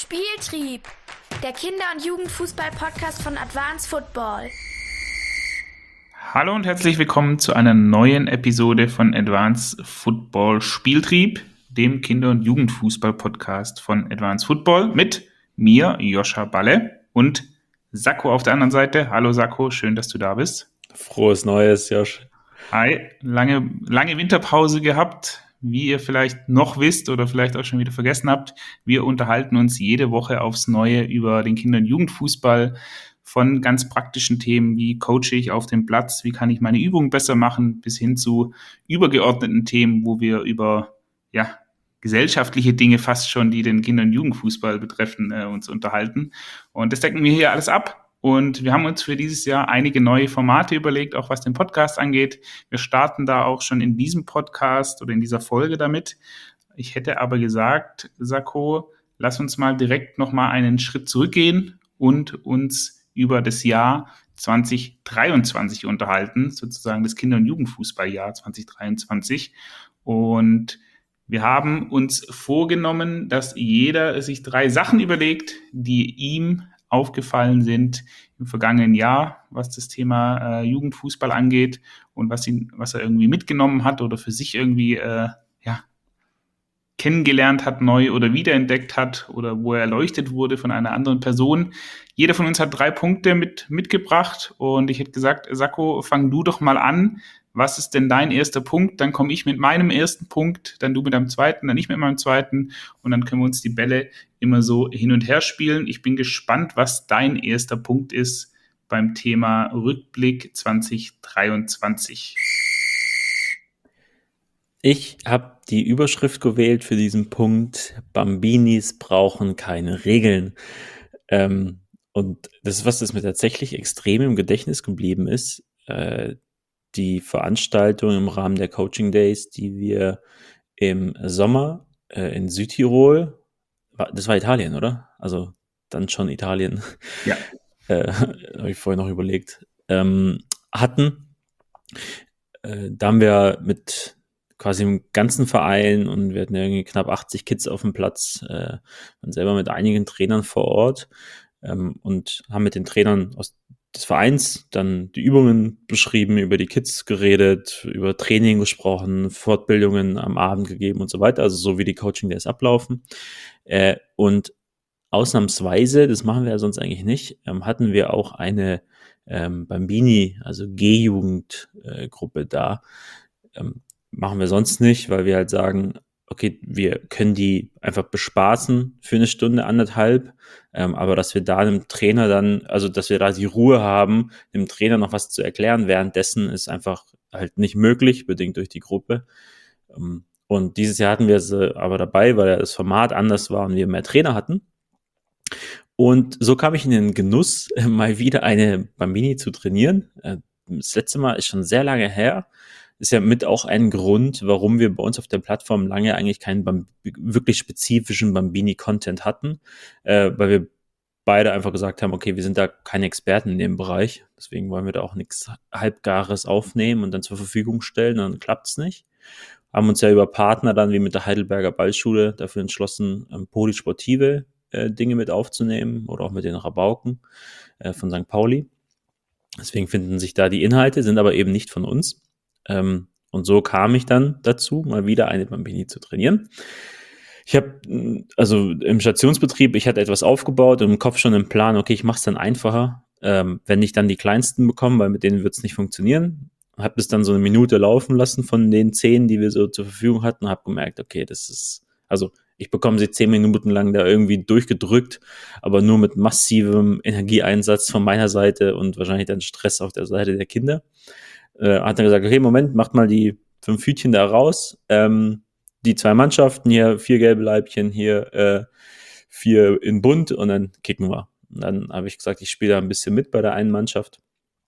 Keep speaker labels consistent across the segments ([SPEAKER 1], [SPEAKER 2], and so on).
[SPEAKER 1] Spieltrieb, der Kinder- und Jugendfußball-Podcast von Advanced Football.
[SPEAKER 2] Hallo und herzlich willkommen zu einer neuen Episode von Advanced Football Spieltrieb, dem Kinder- und Jugendfußball-Podcast von Advanced Football mit mir, Joscha Balle, und Sakko auf der anderen Seite. Hallo Sakko, schön, dass du da bist.
[SPEAKER 3] Frohes Neues, Josh.
[SPEAKER 2] Hi, lange Winterpause gehabt. Wie ihr vielleicht noch wisst oder vielleicht auch schon wieder vergessen habt, wir unterhalten uns jede Woche aufs Neue über den Kinder- und Jugendfußball, von ganz praktischen Themen, wie coache ich auf dem Platz, wie kann ich meine Übungen besser machen, bis hin zu übergeordneten Themen, wo wir über gesellschaftliche Dinge fast schon, die den Kinder- und Jugendfußball betreffen, uns unterhalten. Und das decken wir hier alles ab. Und wir haben uns für dieses Jahr einige neue Formate überlegt, auch was den Podcast angeht. Wir starten da auch schon in diesem Podcast oder in dieser Folge damit. Ich hätte aber gesagt, Sakko, lass uns mal direkt nochmal einen Schritt zurückgehen und uns über das Jahr 2023 unterhalten, sozusagen das Kinder- und Jugendfußballjahr 2023. Und wir haben uns vorgenommen, dass jeder sich 3 Sachen überlegt, die ihm aufgefallen sind im vergangenen Jahr, was das Thema Jugendfußball angeht und was er irgendwie mitgenommen hat oder für sich irgendwie kennengelernt hat, neu oder wiederentdeckt hat oder wo er erleuchtet wurde von einer anderen Person. Jeder von uns hat 3 Punkte mitgebracht und ich hätte gesagt, Sakko, fang du doch mal an. Was ist denn dein erster Punkt? Dann komme ich mit meinem ersten Punkt, dann du mit deinem zweiten, dann ich mit meinem zweiten und dann können wir uns die Bälle immer so hin und her spielen. Ich bin gespannt, was dein erster Punkt ist beim Thema Rückblick 2023.
[SPEAKER 3] Ich habe die Überschrift gewählt für diesen Punkt: Bambinis brauchen keine Regeln. Und das ist was, das mir tatsächlich extrem im Gedächtnis geblieben ist. Die Veranstaltung im Rahmen der Coaching Days, die wir im Sommer in Südtirol, das war Italien, oder? Also dann schon Italien.
[SPEAKER 2] Ja.
[SPEAKER 3] Habe ich vorher noch überlegt. Hatten. Da haben wir mit quasi im ganzen Verein und wir hatten ja irgendwie knapp 80 Kids auf dem Platz, waren selber mit einigen Trainern vor Ort und haben mit den Trainern des Vereins dann die Übungen beschrieben, über die Kids geredet, über Training gesprochen, Fortbildungen am Abend gegeben und so weiter, also so wie die Coaching Days ablaufen. Und ausnahmsweise, das machen wir ja sonst eigentlich nicht, hatten wir auch eine Bambini, also G-Jugend-Gruppe da. Machen wir sonst nicht, weil wir halt sagen, okay, wir können die einfach bespaßen für eine Stunde, anderthalb, aber dass wir da einem Trainer dann, also dass wir da die Ruhe haben, dem Trainer noch was zu erklären währenddessen, ist einfach halt nicht möglich, bedingt durch die Gruppe. Und dieses Jahr hatten wir sie aber dabei, weil ja das Format anders war und wir mehr Trainer hatten. Und so kam ich in den Genuss, mal wieder eine Bambini zu trainieren. Das letzte Mal ist schon sehr lange her. Ist ja mit auch ein Grund, warum wir bei uns auf der Plattform lange eigentlich keinen wirklich spezifischen Bambini-Content hatten, weil wir beide einfach gesagt haben, okay, wir sind da keine Experten in dem Bereich, deswegen wollen wir da auch nichts Halbgares aufnehmen und dann zur Verfügung stellen, dann klappt's nicht. Haben uns ja über Partner dann wie mit der Heidelberger Ballschule dafür entschlossen, polysportive Dinge mit aufzunehmen oder auch mit den Rabauken von St. Pauli. Deswegen finden sich da die Inhalte, sind aber eben nicht von uns. Und so kam ich dann dazu, mal wieder eine Bambini zu trainieren. Ich habe, also im Stationsbetrieb, ich hatte etwas aufgebaut und im Kopf schon einen Plan, okay, ich mache es dann einfacher, wenn ich dann die Kleinsten bekomme, weil mit denen wird es nicht funktionieren. Habe das dann so eine Minute laufen lassen von den 10, die wir so zur Verfügung hatten und habe gemerkt, okay, das ist, also ich bekomme sie 10 Minuten lang da irgendwie durchgedrückt, aber nur mit massivem Energieeinsatz von meiner Seite und wahrscheinlich dann Stress auf der Seite der Kinder. Hat dann gesagt, okay, Moment, macht mal die 5 Hütchen da raus. Die 2 Mannschaften hier, 4 gelbe Leibchen, hier 4 in bunt und dann kicken wir. Und dann habe ich gesagt, ich spiele da ein bisschen mit bei der einen Mannschaft.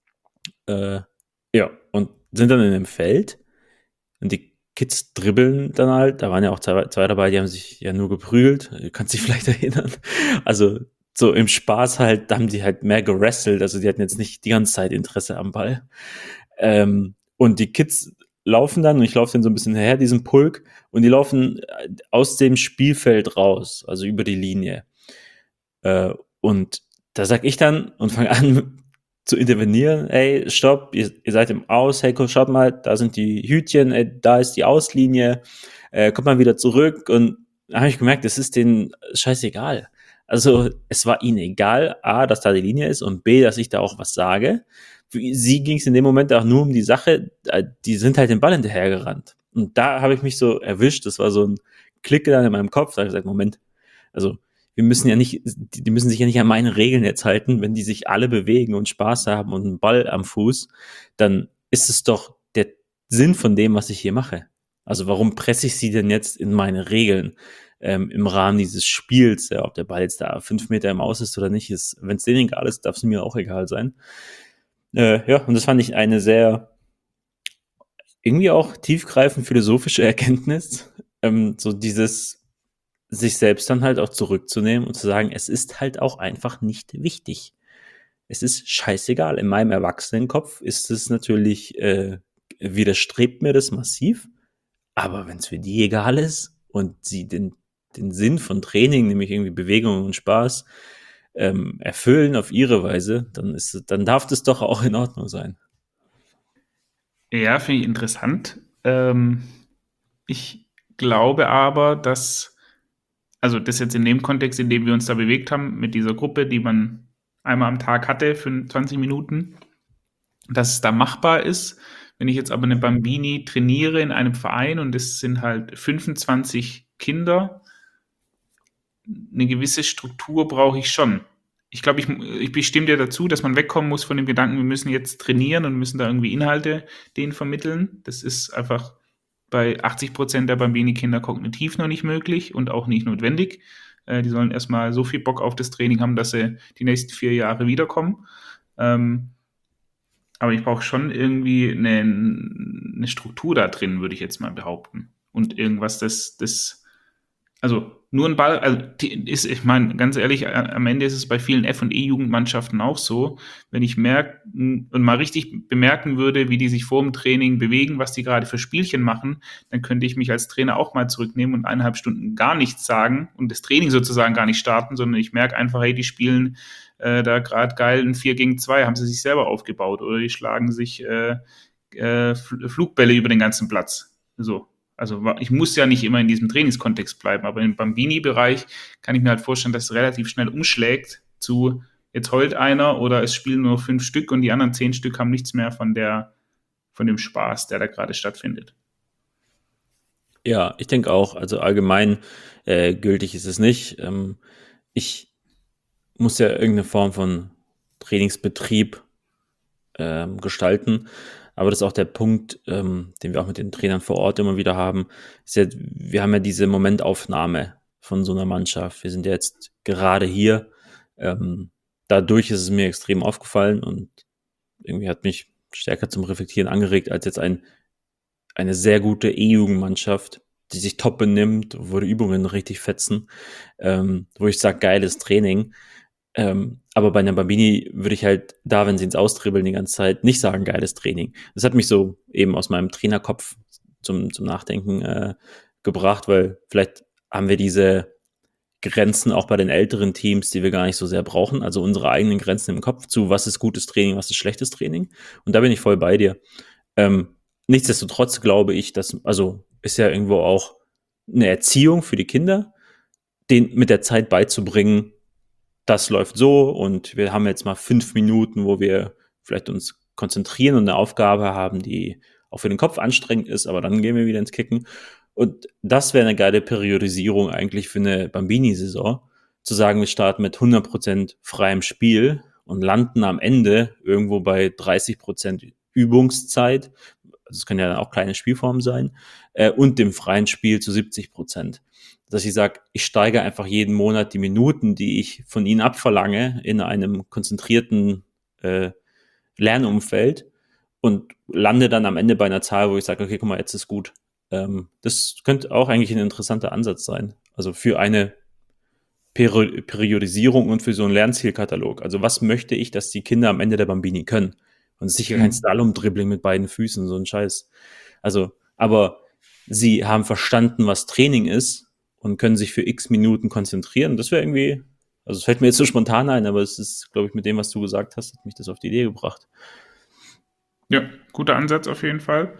[SPEAKER 3] Ja, und sind dann in dem Feld und die Kids dribbeln dann halt. Da waren ja auch 2 dabei, die haben sich ja nur geprügelt. Du kannst dich vielleicht erinnern. Also so im Spaß halt, da haben die halt mehr gerestelt. Also die hatten jetzt nicht die ganze Zeit Interesse am Ball. Und die Kids laufen dann, und ich laufe dann so ein bisschen her, diesen Pulk, und die laufen aus dem Spielfeld raus, also über die Linie. Und da sag ich dann und fange an zu intervenieren, ey, stopp, ihr seid im Aus, hey, schaut mal, da sind die Hütchen, ey, da ist die Auslinie, kommt mal wieder zurück. Und da habe ich gemerkt, es ist denen scheißegal. Also es war ihnen egal, A, dass da die Linie ist und B, dass ich da auch was sage. Für sie ging es in dem Moment auch nur um die Sache, die sind halt den Ball hinterhergerannt. Und da habe ich mich so erwischt, das war so ein Klick dann in meinem Kopf, da habe ich gesagt, Moment, also wir müssen ja nicht, die müssen sich ja nicht an meine Regeln jetzt halten, wenn die sich alle bewegen und Spaß haben und einen Ball am Fuß, dann ist es doch der Sinn von dem, was ich hier mache. Also warum presse ich sie denn jetzt in meine Regeln im Rahmen dieses Spiels, ja, ob der Ball jetzt da 5 Meter im Aus ist oder nicht, ist, wenn es denen egal ist, darf es mir auch egal sein. Ja, und das fand ich eine sehr irgendwie auch tiefgreifend philosophische Erkenntnis, so dieses sich selbst dann halt auch zurückzunehmen und zu sagen, es ist halt auch einfach nicht wichtig. Es ist scheißegal. In meinem Erwachsenenkopf ist es natürlich, widerstrebt mir das massiv, aber wenn es für die egal ist und sie den Sinn von Training, nämlich irgendwie Bewegung und Spaß, erfüllen auf ihre Weise, dann darf das doch auch in Ordnung sein.
[SPEAKER 2] Ja, finde ich interessant. Ich glaube aber, dass, also das jetzt in dem Kontext, in dem wir uns da bewegt haben, mit dieser Gruppe, die man einmal am Tag hatte für 20 Minuten, dass es da machbar ist. Wenn ich jetzt aber eine Bambini trainiere in einem Verein und es sind halt 25 Kinder, eine gewisse Struktur brauche ich schon. Ich glaube, ich bestimme dir dazu, dass man wegkommen muss von dem Gedanken, wir müssen jetzt trainieren und müssen da irgendwie Inhalte denen vermitteln. Das ist einfach bei 80% der Bambini-Kinder kognitiv noch nicht möglich und auch nicht notwendig. Die sollen erstmal so viel Bock auf das Training haben, dass sie die nächsten 4 Jahre wiederkommen. Aber ich brauche schon irgendwie eine Struktur da drin, würde ich jetzt mal behaupten. Und irgendwas, also nur ein Ball, also ich meine, ganz ehrlich, am Ende ist es bei vielen F- und E-Jugendmannschaften auch so, wenn ich merke und mal richtig bemerken würde, wie die sich vor dem Training bewegen, was die gerade für Spielchen machen, dann könnte ich mich als Trainer auch mal zurücknehmen und 1,5 Stunden gar nichts sagen und das Training sozusagen gar nicht starten, sondern ich merke einfach, hey, die spielen da gerade geil ein 4 gegen 2, haben sie sich selber aufgebaut oder die schlagen sich Flugbälle über den ganzen Platz. So. Also ich muss ja nicht immer in diesem Trainingskontext bleiben, aber im Bambini-Bereich kann ich mir halt vorstellen, dass es relativ schnell umschlägt zu, jetzt heult einer oder es spielen nur 5 Stück und die anderen 10 Stück haben nichts mehr von dem Spaß, der da gerade stattfindet.
[SPEAKER 3] Ja, ich denke auch, also allgemein gültig ist es nicht. Ich muss ja irgendeine Form von Trainingsbetrieb gestalten. Aber das ist auch der Punkt, den wir auch mit den Trainern vor Ort immer wieder haben. Ist ja, wir haben ja diese Momentaufnahme von so einer Mannschaft. Wir sind ja jetzt gerade hier. Dadurch ist es mir extrem aufgefallen und irgendwie hat mich stärker zum Reflektieren angeregt, als jetzt eine sehr gute E-Jugendmannschaft, die sich top benimmt, wo die Übungen richtig fetzen, wo ich sage, geiles Training. Aber bei einer Bambini würde ich halt da, wenn sie ins Austribbeln die ganze Zeit, nicht sagen, geiles Training. Das hat mich so eben aus meinem Trainerkopf zum Nachdenken gebracht, weil vielleicht haben wir diese Grenzen auch bei den älteren Teams, die wir gar nicht so sehr brauchen, also unsere eigenen Grenzen im Kopf zu, was ist gutes Training, was ist schlechtes Training. Und da bin ich voll bei dir. Nichtsdestotrotz glaube ich, dass, also ist ja irgendwo auch eine Erziehung für die Kinder, denen mit der Zeit beizubringen, das läuft so und wir haben jetzt mal 5 Minuten, wo wir vielleicht uns konzentrieren und eine Aufgabe haben, die auch für den Kopf anstrengend ist, aber dann gehen wir wieder ins Kicken. Und das wäre eine geile Periodisierung eigentlich für eine Bambini-Saison, zu sagen, wir starten mit 100% freiem Spiel und landen am Ende irgendwo bei 30% Übungszeit. Das können ja dann auch kleine Spielformen sein, und dem freien Spiel zu 70%. Dass ich sage, ich steige einfach jeden Monat die Minuten, die ich von ihnen abverlange, in einem konzentrierten Lernumfeld und lande dann am Ende bei einer Zahl, wo ich sage, okay, guck mal, jetzt ist gut. Das könnte auch eigentlich ein interessanter Ansatz sein. Also für eine Periodisierung und für so einen Lernzielkatalog. Also was möchte ich, dass die Kinder am Ende der Bambini können? Und es ist sicher kein Slalom-Dribbling mit beiden Füßen, so ein Scheiß. Also, aber sie haben verstanden, was Training ist und können sich für x Minuten konzentrieren. Das wäre irgendwie Also es fällt mir jetzt so spontan ein, aber es ist, glaube ich, mit dem, was du gesagt hast, hat mich das auf die Idee gebracht.
[SPEAKER 2] Ja, guter Ansatz auf jeden Fall.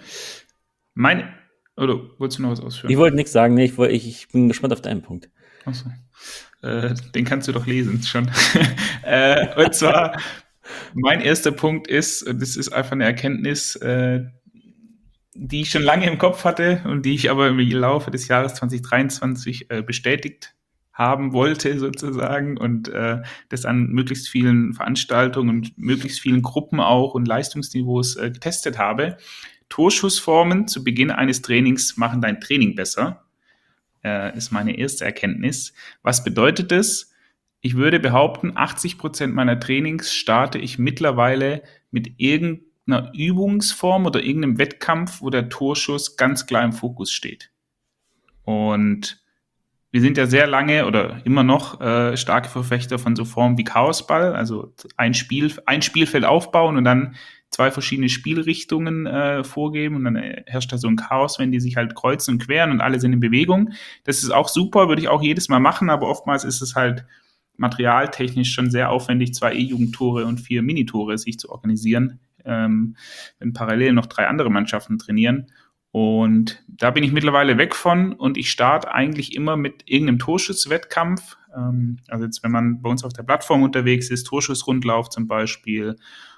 [SPEAKER 2] Oder wolltest du noch was ausführen?
[SPEAKER 3] Ich wollte nichts sagen, nee, ich bin gespannt auf deinen Punkt.
[SPEAKER 2] Achso. Den kannst du doch lesen schon. Und zwar, mein erster Punkt ist, das ist einfach eine Erkenntnis, die ich schon lange im Kopf hatte und die ich aber im Laufe des Jahres 2023 bestätigt haben wollte sozusagen und das an möglichst vielen Veranstaltungen und möglichst vielen Gruppen auch und Leistungsniveaus getestet habe. Torschussformen zu Beginn eines Trainings machen dein Training besser, ist meine erste Erkenntnis. Was bedeutet das? Ich würde behaupten, 80% meiner Trainings starte ich mittlerweile mit irgendeiner Übungsform oder irgendeinem Wettkampf, wo der Torschuss ganz klar im Fokus steht. Und wir sind ja sehr lange oder immer noch starke Verfechter von so Formen wie Chaosball, also ein Spielfeld aufbauen und dann 2 verschiedene Spielrichtungen vorgeben und dann herrscht da so ein Chaos, wenn die sich halt kreuzen und queren und alle sind in Bewegung. Das ist auch super, würde ich auch jedes Mal machen, aber oftmals ist es halt materialtechnisch schon sehr aufwendig, 2 E-Jugendtore und 4 Minitore sich zu organisieren, wenn parallel noch 3 andere Mannschaften trainieren. Und da bin ich mittlerweile weg von und ich starte eigentlich immer mit irgendeinem Torschusswettkampf. Also jetzt, wenn man bei uns auf der Plattform unterwegs ist, Torschussrundlauf zum Beispiel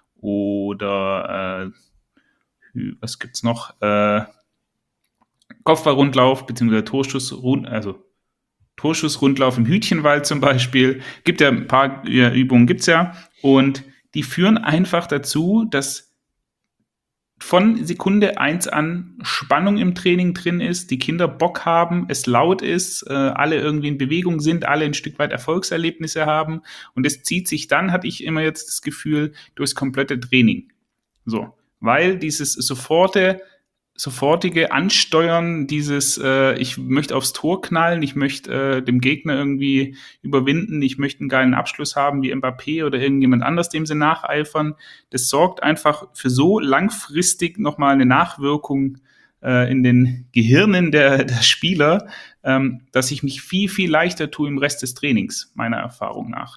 [SPEAKER 2] oder was gibt's noch? Kopfballrundlauf beziehungsweise Torschussrundlauf im Hütchenwald zum Beispiel. Gibt ja ein paar Übungen, gibt's ja. Und die führen einfach dazu, dass von Sekunde 1 an Spannung im Training drin ist, die Kinder Bock haben, es laut ist, alle irgendwie in Bewegung sind, alle ein Stück weit Erfolgserlebnisse haben und es zieht sich dann, hatte ich immer jetzt das Gefühl, durchs komplette Training. So, weil dieses sofortige Ansteuern, ich möchte aufs Tor knallen, ich möchte dem Gegner irgendwie überwinden, ich möchte einen geilen Abschluss haben wie Mbappé oder irgendjemand anders, dem sie nacheifern. Das sorgt einfach für so langfristig nochmal eine Nachwirkung in den Gehirnen der Spieler, dass ich mich viel, viel leichter tue im Rest des Trainings, meiner Erfahrung nach.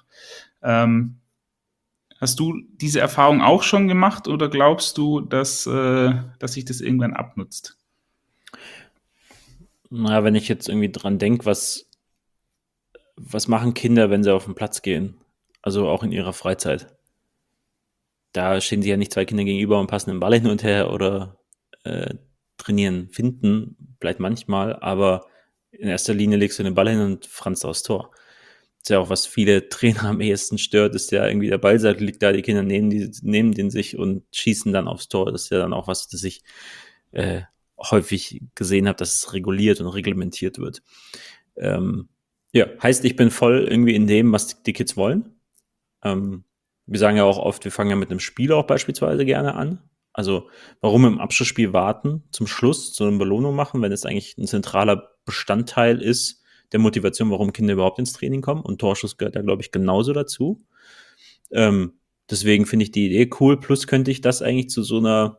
[SPEAKER 2] Hast du diese Erfahrung auch schon gemacht oder glaubst du, dass sich das irgendwann abnutzt?
[SPEAKER 3] Naja, wenn ich jetzt irgendwie dran denke, was machen Kinder, wenn sie auf den Platz gehen? Also auch in ihrer Freizeit. Da stehen sich ja nicht 2 Kinder gegenüber und passen den Ball hin und her oder trainieren. Finden bleibt manchmal, aber in erster Linie legst du den Ball hin und franzt aufs Tor. Das ist ja auch, was viele Trainer am ehesten stört, ist ja irgendwie der Ball liegt da, die Kinder nehmen den sich und schießen dann aufs Tor. Das ist ja dann auch was, das ich häufig gesehen habe, dass es reguliert und reglementiert wird. Ja, heißt, ich bin voll irgendwie in dem, was die Kids wollen. Wir sagen ja auch oft, wir fangen ja mit einem Spiel auch beispielsweise gerne an. Also warum im Abschlussspiel warten, zum Schluss so eine Belohnung machen, wenn es eigentlich ein zentraler Bestandteil ist der Motivation, warum Kinder überhaupt ins Training kommen. Und Torschuss gehört da, glaube ich, genauso dazu. Deswegen finde ich die Idee cool. Plus könnte ich das eigentlich zu so einer,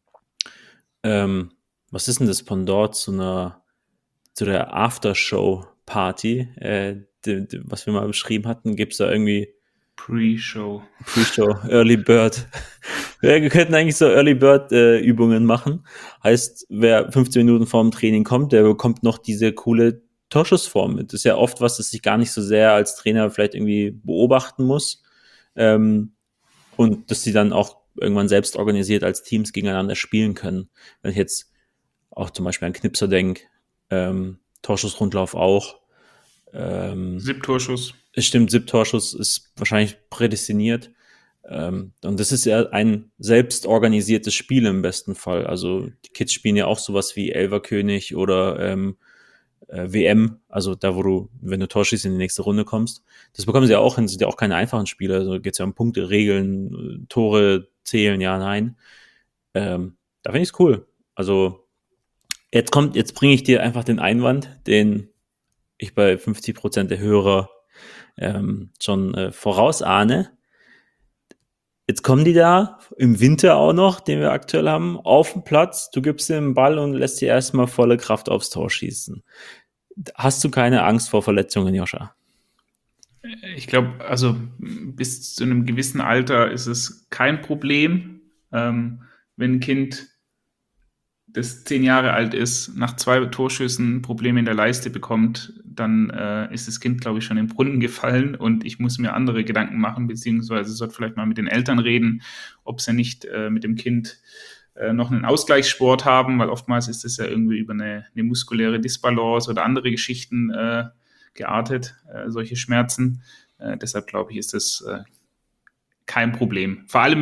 [SPEAKER 3] was ist denn das Pendant zu der Aftershow-Party, was wir mal beschrieben hatten, gibt es da irgendwie
[SPEAKER 2] Pre-Show,
[SPEAKER 3] Early Bird. Wir könnten eigentlich so Early Bird Übungen machen. Heißt, wer 15 Minuten vorm Training kommt, der bekommt noch diese coole Torschussform mit. Das ist ja oft was, das ich gar nicht so sehr als Trainer vielleicht irgendwie beobachten muss. Und dass sie dann auch irgendwann selbst organisiert als Teams gegeneinander spielen können. Wenn ich jetzt auch zum Beispiel an Knipser denke, Torschussrundlauf auch.
[SPEAKER 2] SIP-Torschuss.
[SPEAKER 3] Es stimmt, SIP-Torschuss ist wahrscheinlich prädestiniert. Und das ist ja ein selbst organisiertes Spiel im besten Fall. Also die Kids spielen ja auch sowas wie Elferkönig oder WM, also da, wo du, wenn du Tor schießt, in die nächste Runde kommst. Das bekommen sie ja auch hin, sind ja auch keine einfachen Spiele. Also geht es ja um Punkte, Regeln, Tore zählen, ja, nein. Da finde ich es cool. Also jetzt bringe ich dir einfach den Einwand, den ich bei 50% der Hörer schon vorausahne. Jetzt kommen die da im Winter auch noch, den wir aktuell haben, auf den Platz. Du gibst ihm den Ball und lässt dir erstmal volle Kraft aufs Tor schießen. Hast du keine Angst vor Verletzungen, Joscha?
[SPEAKER 2] Ich glaube, also bis zu einem gewissen Alter ist es kein Problem, wenn ein Kind, das 10 Jahre alt ist, nach 2 Torschüssen Probleme in der Leiste bekommt, dann ist das Kind, glaube ich, schon im Brunnen gefallen und ich muss mir andere Gedanken machen, beziehungsweise sollte vielleicht mal mit den Eltern reden, ob sie nicht mit dem Kind noch einen Ausgleichssport haben, weil oftmals ist es ja irgendwie über eine muskuläre Disbalance oder andere Geschichten geartet, solche Schmerzen. Deshalb glaube ich, ist das kein Problem. Vor allem,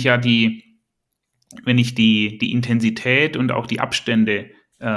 [SPEAKER 2] wenn ich die Intensität und auch die Abstände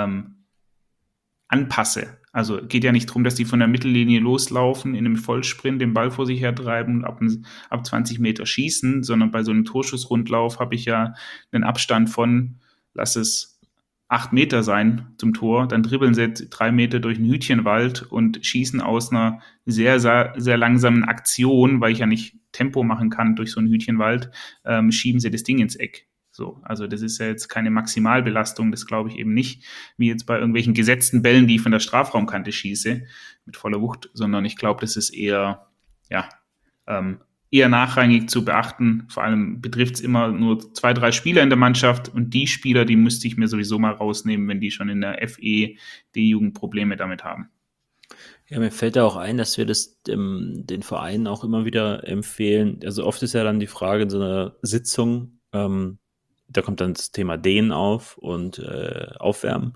[SPEAKER 2] anpasse. Also geht ja nicht darum, dass die von der Mittellinie loslaufen, in einem Vollsprint den Ball vor sich hertreiben und ab 20 Meter schießen, sondern bei so einem Torschussrundlauf habe ich ja einen Abstand von, lass es 8 Meter sein zum Tor, dann dribbeln sie 3 Meter durch einen Hütchenwald und schießen aus einer sehr, sehr, sehr langsamen Aktion, weil ich ja nicht Tempo machen kann durch so einen Hütchenwald, schieben sie das Ding ins Eck. So, also das ist ja jetzt keine Maximalbelastung, das glaube ich eben nicht, wie jetzt bei irgendwelchen gesetzten Bällen, die ich von der Strafraumkante schieße, mit voller Wucht, sondern ich glaube, das ist eher, ja, eher nachrangig zu beachten. Vor allem betrifft es immer nur 2, 3 Spieler in der Mannschaft und die Spieler, die müsste ich mir sowieso mal rausnehmen, wenn die schon in der FE D-Jugend Probleme damit haben.
[SPEAKER 3] Ja, mir fällt da auch ein, dass wir das den Vereinen auch immer wieder empfehlen. Also oft ist ja dann die Frage in so einer Sitzung, da kommt dann das Thema Dehnen auf und Aufwärmen.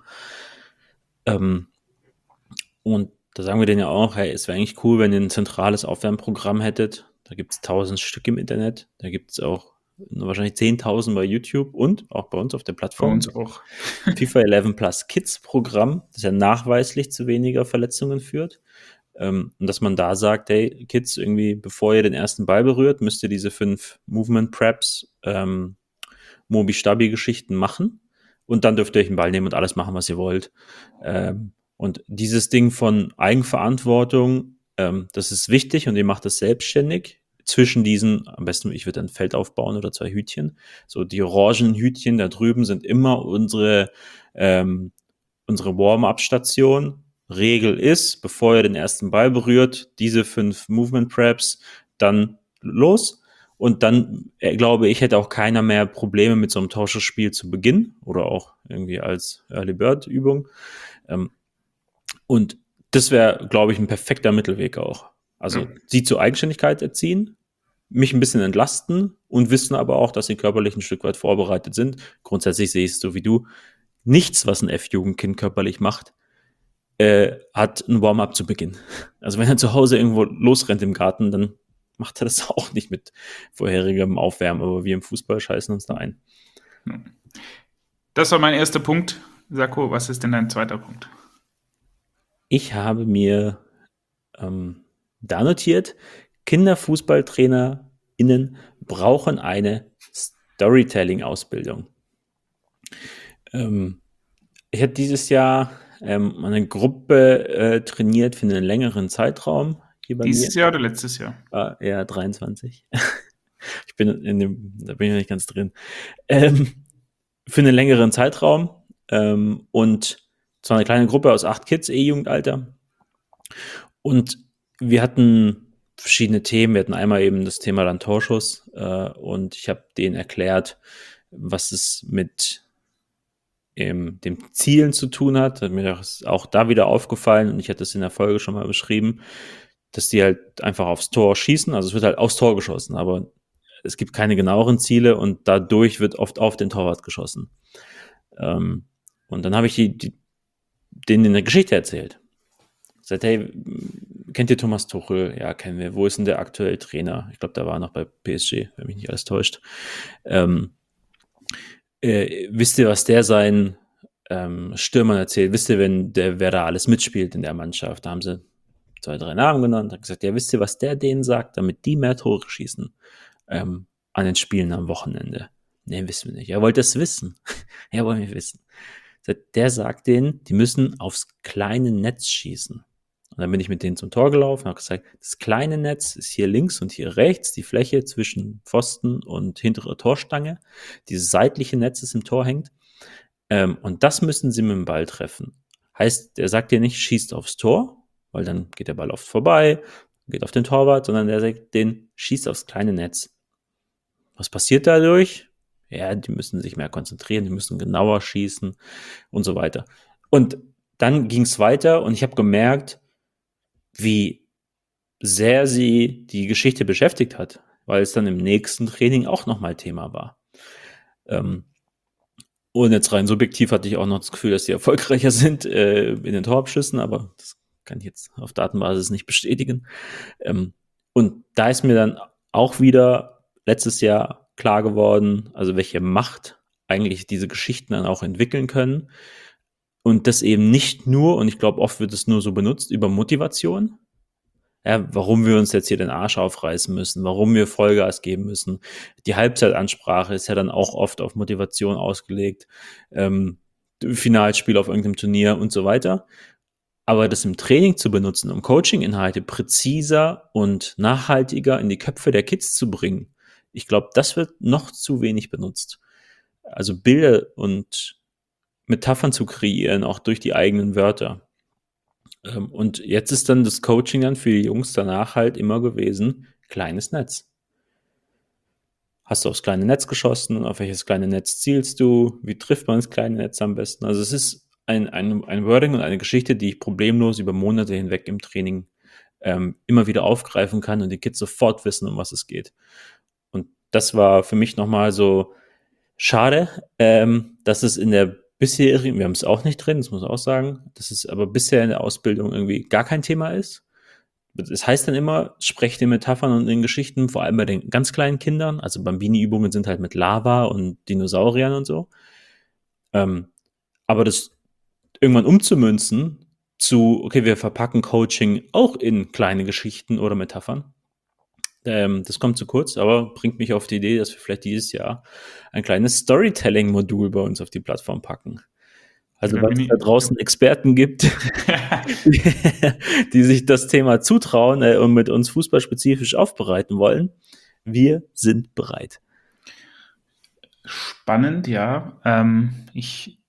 [SPEAKER 3] Und da sagen wir denen ja auch, hey, es wäre eigentlich cool, wenn ihr ein zentrales Aufwärmprogramm hättet. Da gibt es 1000 Stück im Internet. Da gibt es auch wahrscheinlich 10.000 bei YouTube und auch bei uns auf der Plattform.
[SPEAKER 2] Bei uns auch.
[SPEAKER 3] FIFA 11 Plus Kids Programm, das ja nachweislich zu weniger Verletzungen führt. Und dass man da sagt, hey, Kids, irgendwie, bevor ihr den ersten Ball berührt, müsst ihr diese 5 Movement Preps, Mobi-Stabi-Geschichten machen. Und dann dürft ihr euch einen Ball nehmen und alles machen, was ihr wollt. Und dieses Ding von Eigenverantwortung, das ist wichtig und ihr macht das selbstständig. Zwischen diesen, am besten, ich würde ein Feld aufbauen oder 2 Hütchen. So die orangen Hütchen da drüben sind immer unsere Warm-up-Station. Regel ist, bevor ihr den ersten Ball berührt, diese 5 Movement Preps, dann los. Und dann, glaube ich, hätte auch keiner mehr Probleme mit so einem Tauschspiel zu Beginn oder auch irgendwie als Early Bird Übung. Und das wäre, glaube ich, ein perfekter Mittelweg auch. Also sie zur Eigenständigkeit erziehen, mich ein bisschen entlasten und wissen aber auch, dass sie körperlich ein Stück weit vorbereitet sind. Grundsätzlich sehe ich es so wie du. Nichts, was ein F-Jugendkind körperlich macht, hat ein Warm-up zu Beginn. Also wenn er zu Hause irgendwo losrennt im Garten, dann macht er das auch nicht mit vorherigem Aufwärmen, aber wir im Fußball scheißen uns da ein.
[SPEAKER 2] Das war mein erster Punkt. Sacco, was ist denn dein zweiter Punkt?
[SPEAKER 3] Ich habe mir da notiert, KinderfußballtrainerInnen brauchen eine Storytelling-Ausbildung. Ich habe dieses Jahr eine Gruppe trainiert für einen längeren Zeitraum.
[SPEAKER 2] Dieses Jahr oder letztes Jahr?
[SPEAKER 3] Ja, 23. Da bin ich noch nicht ganz drin. Für einen längeren Zeitraum und zwar eine kleine Gruppe aus 8 Kids, Jugendalter. Und wir hatten verschiedene Themen. Wir hatten einmal eben das Thema dann Torschuss und ich habe denen erklärt, was es mit dem Zielen zu tun hat. Mir ist auch da wieder aufgefallen und ich hatte es in der Folge schon mal beschrieben, dass die halt einfach aufs Tor schießen. Also es wird halt aufs Tor geschossen, aber es gibt keine genaueren Ziele und dadurch wird oft auf den Torwart geschossen. Und dann habe ich denen eine Geschichte erzählt. Sagt, hey, kennt ihr Thomas Tuchel? Ja, kennen wir. Wo ist denn der aktuelle Trainer? Ich glaube, der war noch bei PSG, wenn mich nicht alles täuscht. Wisst ihr, was der seinen Stürmern erzählt? Wisst ihr, wer da alles mitspielt in der Mannschaft? Da haben sie 2, 3 Namen genannt. Hat gesagt, ja, wisst ihr, was der denen sagt, damit die mehr Tore schießen an den Spielen am Wochenende? Nee, wissen wir nicht. Er wollte es wissen. Ja, wollen wir wissen. Der sagt denen, die müssen aufs kleine Netz schießen. Und dann bin ich mit denen zum Tor gelaufen und habe gesagt, das kleine Netz ist hier links und hier rechts, die Fläche zwischen Pfosten und hintere Torstange. Dieses seitliche Netz, das im Tor hängt. Und das müssen sie mit dem Ball treffen. Heißt, der sagt dir nicht, schießt aufs Tor, weil dann geht der Ball oft vorbei. geht auf den Torwart, sondern der sagt, den schießt aufs kleine Netz. Was passiert dadurch? Ja, die müssen sich mehr konzentrieren, die müssen genauer schießen und so weiter. Und dann ging es weiter und ich habe gemerkt, wie sehr sie die Geschichte beschäftigt hat, weil es dann im nächsten Training auch nochmal Thema war. Und jetzt rein subjektiv hatte ich auch noch das Gefühl, dass sie erfolgreicher sind in den Torabschüssen, aber das kann ich jetzt auf Datenbasis nicht bestätigen. Und da ist mir dann auch wieder letztes Jahr klar geworden, also welche Macht eigentlich diese Geschichten dann auch entwickeln können. Und das eben nicht nur, und ich glaube, oft wird es nur so benutzt, über Motivation. Ja, warum wir uns jetzt hier den Arsch aufreißen müssen, warum wir Vollgas geben müssen. Die Halbzeitansprache ist ja dann auch oft auf Motivation ausgelegt, Finalspiel auf irgendeinem Turnier und so weiter. Aber das im Training zu benutzen, um Coaching-Inhalte präziser und nachhaltiger in die Köpfe der Kids zu bringen, ich glaube, das wird noch zu wenig benutzt. Also Bilder und Metaphern zu kreieren, auch durch die eigenen Wörter. Und jetzt ist dann das Coaching dann für die Jungs danach halt immer gewesen, kleines Netz. Hast du aufs kleine Netz geschossen? Auf welches kleine Netz zielst du? Wie trifft man das kleine Netz am besten? Also es ist ein Wording und eine Geschichte, die ich problemlos über Monate hinweg im Training immer wieder aufgreifen kann und die Kids sofort wissen, um was es geht. Und das war für mich nochmal so schade, dass es in der bisherigen, wir haben es auch nicht drin, das muss man auch sagen, dass es aber bisher in der Ausbildung irgendwie gar kein Thema ist. Es heißt dann immer, sprecht in Metaphern und in Geschichten, vor allem bei den ganz kleinen Kindern. Also Bambini-Übungen sind halt mit Lava und Dinosauriern und so. Aber das irgendwann umzumünzen zu, okay, wir verpacken Coaching auch in kleine Geschichten oder Metaphern, das kommt zu kurz, aber bringt mich auf die Idee, dass wir vielleicht dieses Jahr ein kleines Storytelling-Modul bei uns auf die Plattform packen. Also, wenn es da draußen Experten gibt, die sich das Thema zutrauen und mit uns fußballspezifisch aufbereiten wollen, wir sind bereit.
[SPEAKER 2] Spannend, ja. Ich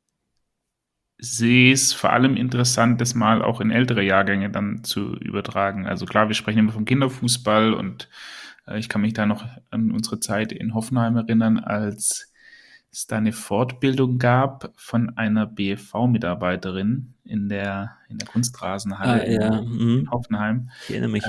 [SPEAKER 2] sehe es vor allem interessant, das mal auch in ältere Jahrgänge dann zu übertragen. Also klar, wir sprechen immer vom Kinderfußball und ich kann mich da noch an unsere Zeit in Hoffenheim erinnern, als es da eine Fortbildung gab von einer BFV-Mitarbeiterin in der Kunstrasenhalle in Hoffenheim.
[SPEAKER 3] Ich erinnere mich.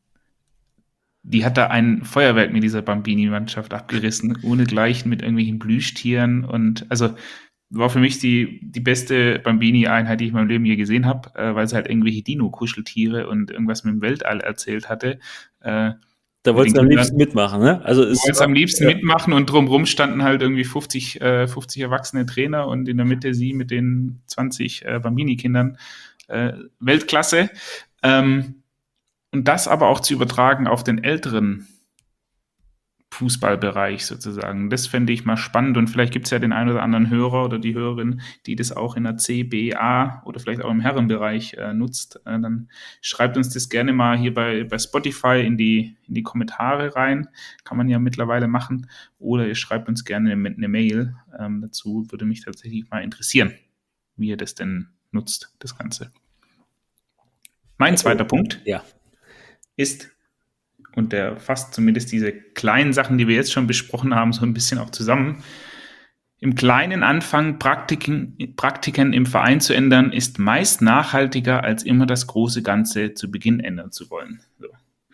[SPEAKER 2] Die hat da ein Feuerwerk mit dieser Bambini-Mannschaft abgerissen, ohnegleichen mit irgendwelchen Plüschtieren und also war für mich die beste Bambini-Einheit, die ich in meinem Leben je gesehen habe, weil sie halt irgendwelche Dino-Kuscheltiere und irgendwas mit dem Weltall erzählt hatte.
[SPEAKER 3] Da wolltest du am liebsten mitmachen, ne?
[SPEAKER 2] Also du wolltest am liebsten mitmachen und drumherum standen halt irgendwie 50 erwachsene Trainer und in der Mitte sie mit den 20 Bambini-Kindern. Weltklasse. Und das aber auch zu übertragen auf den älteren Fußballbereich sozusagen. Das fände ich mal spannend und vielleicht gibt es ja den einen oder anderen Hörer oder die Hörerin, die das auch in der C, B, A oder vielleicht auch im Herrenbereich nutzt. Dann schreibt uns das gerne mal hier bei Spotify in die Kommentare rein. Kann man ja mittlerweile machen. Oder ihr schreibt uns gerne eine Mail. Dazu würde mich tatsächlich mal interessieren, wie ihr das denn nutzt, das Ganze. Mein zweiter Punkt ist, und der fasst zumindest diese kleinen Sachen, die wir jetzt schon besprochen haben, so ein bisschen auch zusammen. Im Kleinen anfangen, Praktiken im Verein zu ändern, ist meist nachhaltiger, als immer das große Ganze zu Beginn ändern zu wollen. So.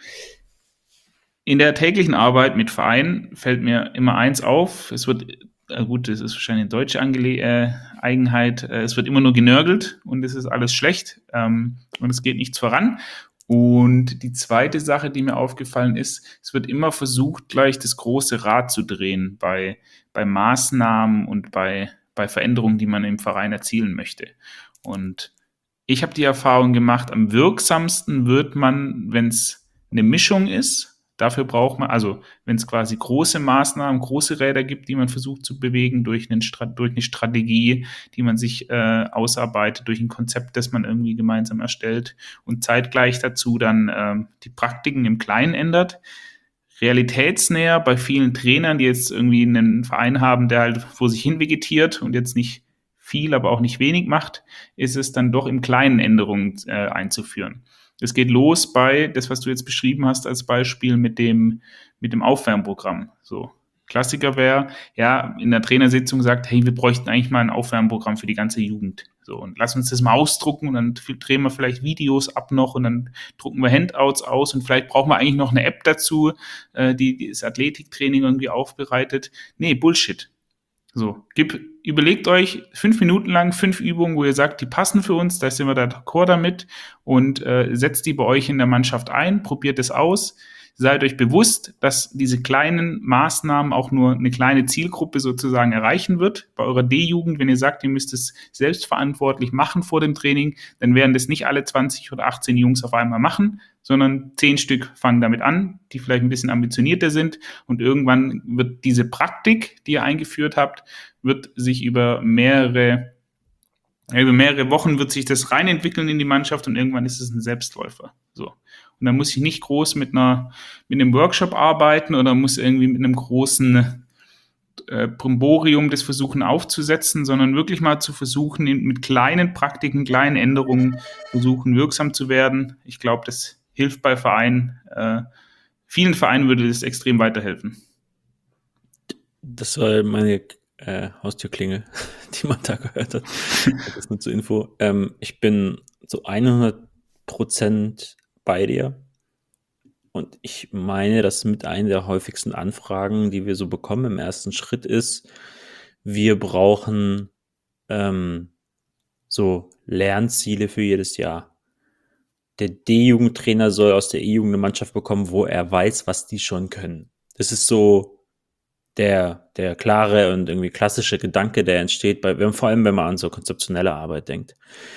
[SPEAKER 2] In der täglichen Arbeit mit Vereinen fällt mir immer eins auf. Es wird, gut, das ist wahrscheinlich eine deutsche Eigenheit, es wird immer nur genörgelt und es ist alles schlecht und es geht nichts voran. Und die zweite Sache, die mir aufgefallen ist, es wird immer versucht, gleich das große Rad zu drehen bei Maßnahmen und bei Veränderungen, die man im Verein erzielen möchte. Und ich habe die Erfahrung gemacht, am wirksamsten wird man, wenn es eine Mischung ist. Dafür braucht man, also wenn es quasi große Maßnahmen, große Räder gibt, die man versucht zu bewegen durch eine Strategie, die man sich ausarbeitet, durch ein Konzept, das man irgendwie gemeinsam erstellt und zeitgleich dazu dann die Praktiken im Kleinen ändert. Realitätsnäher bei vielen Trainern, die jetzt irgendwie einen Verein haben, der halt vor sich hin vegetiert und jetzt nicht viel, aber auch nicht wenig macht, ist es dann doch im Kleinen Änderungen einzuführen. Es geht los bei das, was du jetzt beschrieben hast als Beispiel mit dem Aufwärmprogramm. So. Klassiker wäre, ja, in der Trainersitzung sagt, hey, wir bräuchten eigentlich mal ein Aufwärmprogramm für die ganze Jugend. So, und lass uns das mal ausdrucken und dann drehen wir vielleicht Videos ab noch und dann drucken wir Handouts aus und vielleicht brauchen wir eigentlich noch eine App dazu, die das Athletiktraining irgendwie aufbereitet. Nee, Bullshit. So, überlegt euch 5 Minuten lang 5 Übungen, wo ihr sagt, die passen für uns, da sind wir d'accord damit und setzt die bei euch in der Mannschaft ein, probiert es aus. Seid euch bewusst, dass diese kleinen Maßnahmen auch nur eine kleine Zielgruppe sozusagen erreichen wird. Bei eurer D-Jugend, wenn ihr sagt, ihr müsst es selbstverantwortlich machen vor dem Training, dann werden das nicht alle 20 oder 18 Jungs auf einmal machen, sondern 10 Stück fangen damit an, die vielleicht ein bisschen ambitionierter sind. Und irgendwann wird diese Praktik, die ihr eingeführt habt, wird sich über mehrere Wochen wird sich das reinentwickeln in die Mannschaft und irgendwann ist es ein Selbstläufer. So. Und dann muss ich nicht groß mit einem Workshop arbeiten oder muss irgendwie mit einem großen Brimborium das versuchen aufzusetzen, sondern wirklich mal zu versuchen, mit kleinen Praktiken, kleinen Änderungen versuchen, wirksam zu werden. Ich glaube, das hilft bei Vereinen. Vielen Vereinen würde das extrem weiterhelfen.
[SPEAKER 3] Das war meine Haustürklingel, die man da gehört hat. Das ist nur zur Info. Ich bin zu 100% bei dir. Und ich meine, dass mit einer der häufigsten Anfragen, die wir so bekommen im ersten Schritt ist, wir brauchen so Lernziele für jedes Jahr. Der D-Jugendtrainer soll aus der E-Jugend eine Mannschaft bekommen, wo er weiß, was die schon können. Das ist so der klare und irgendwie klassische Gedanke, der entsteht, vor allem wenn man an so konzeptionelle Arbeit denkt.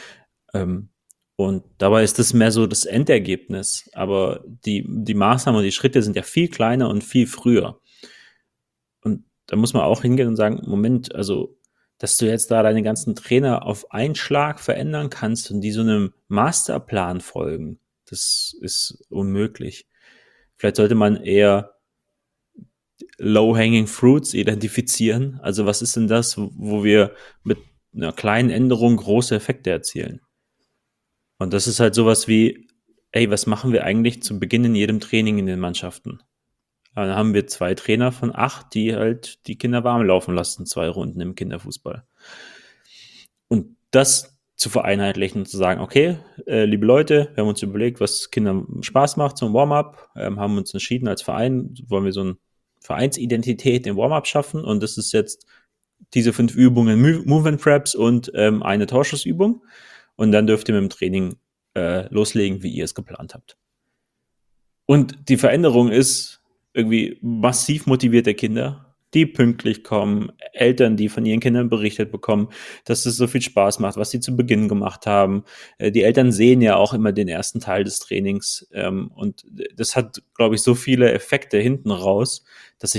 [SPEAKER 3] Und dabei ist das mehr so das Endergebnis. Aber die Maßnahmen und die Schritte sind ja viel kleiner und viel früher. Und da muss man auch hingehen und sagen, Moment, also, dass du jetzt da deine ganzen Trainer auf einen Schlag verändern kannst und die so einem Masterplan folgen, das ist unmöglich. Vielleicht sollte man eher Low-Hanging Fruits identifizieren. Also was ist denn das, wo wir mit einer kleinen Änderung große Effekte erzielen? Und das ist halt sowas wie, ey, was machen wir eigentlich zu Beginn in jedem Training in den Mannschaften? Dann haben wir 2 Trainer von 8, die halt die Kinder warm laufen lassen, 2 Runden im Kinderfußball. Und das zu vereinheitlichen, zu sagen, okay, liebe Leute, wir haben uns überlegt, was Kindern Spaß macht zum Warm-up, haben uns entschieden als Verein, wollen wir so eine Vereinsidentität im Warm-up schaffen und das ist jetzt diese 5 Übungen, Movement Preps und eine Torschussübung. Und dann dürft ihr mit dem Training loslegen, wie ihr es geplant habt. Und die Veränderung ist irgendwie massiv motivierte Kinder, die pünktlich kommen, Eltern, die von ihren Kindern berichtet bekommen, dass es so viel Spaß macht, was sie zu Beginn gemacht haben. Die Eltern sehen ja auch immer den ersten Teil des Trainings und das hat, glaube ich, so viele Effekte hinten raus, dass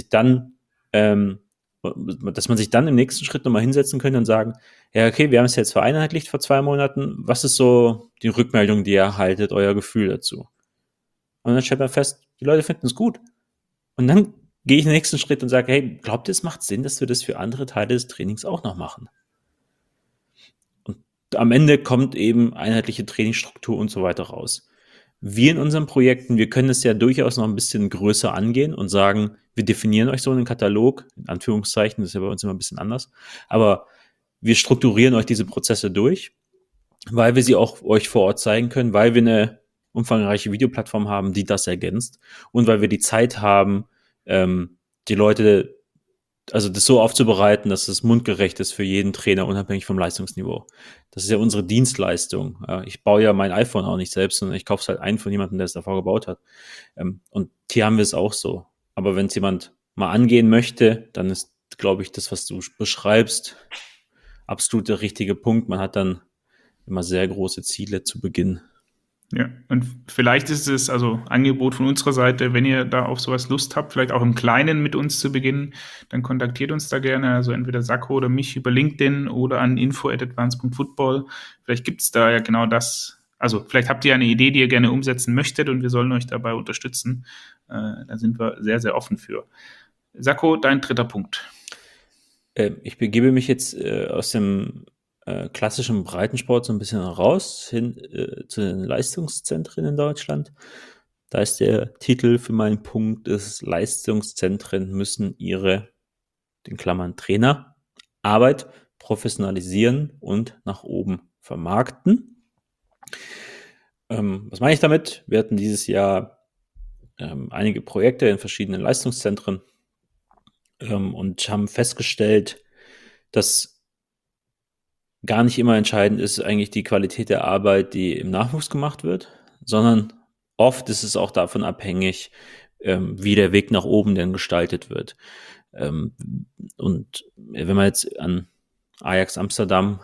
[SPEAKER 3] man sich dann im nächsten Schritt nochmal hinsetzen könnte und sagen, ja, okay, wir haben es jetzt vereinheitlicht vor 2 Monaten, was ist so die Rückmeldung, die ihr erhaltet, euer Gefühl dazu? Und dann stellt man fest, die Leute finden es gut. Und dann gehe ich den nächsten Schritt und sage, hey, glaubt ihr, es macht Sinn, dass wir das für andere Teile des Trainings auch noch machen? Und am Ende kommt eben einheitliche Trainingsstruktur und so weiter raus. Wir in unseren Projekten, wir können es ja durchaus noch ein bisschen größer angehen und sagen, wir definieren euch so einen Katalog, in Anführungszeichen, das ist ja bei uns immer ein bisschen anders, aber wir strukturieren euch diese Prozesse durch, weil wir sie auch euch vor Ort zeigen können, weil wir eine umfangreiche Videoplattform haben, die das ergänzt und weil wir die Zeit haben, die Leute, also das so aufzubereiten, dass es mundgerecht ist für jeden Trainer, unabhängig vom Leistungsniveau. Das ist ja unsere Dienstleistung. Ich baue ja mein iPhone auch nicht selbst, sondern ich kaufe es halt ein von jemandem, der es davor gebaut hat. Und hier haben wir es auch so. Aber wenn es jemand mal angehen möchte, dann ist, glaube ich, das, was du beschreibst, absolut der richtige Punkt. Man hat dann immer sehr große Ziele zu Beginn.
[SPEAKER 2] Ja, und vielleicht ist es also Angebot von unserer Seite, wenn ihr da auf sowas Lust habt, vielleicht auch im Kleinen mit uns zu beginnen, dann kontaktiert uns da gerne, also entweder Sacco oder mich über LinkedIn oder an info@advance.football. Vielleicht gibt es da ja genau das, also vielleicht habt ihr eine Idee, die ihr gerne umsetzen möchtet und wir sollen euch dabei unterstützen. Da sind wir sehr, sehr offen für. Sacco, dein 3. Punkt.
[SPEAKER 3] Ich begebe mich jetzt aus dem klassischen Breitensport so ein bisschen raus, hin zu den Leistungszentren in Deutschland. Da ist der Titel für meinen Punkt, ist Leistungszentren müssen ihre, in Klammern Trainer, Arbeit professionalisieren und nach oben vermarkten. Was meine ich damit? Wir hatten dieses Jahr einige Projekte in verschiedenen Leistungszentren und haben festgestellt, dass gar nicht immer entscheidend ist eigentlich die Qualität der Arbeit, die im Nachwuchs gemacht wird, sondern oft ist es auch davon abhängig, wie der Weg nach oben denn gestaltet wird. Und wenn man jetzt an Ajax Amsterdam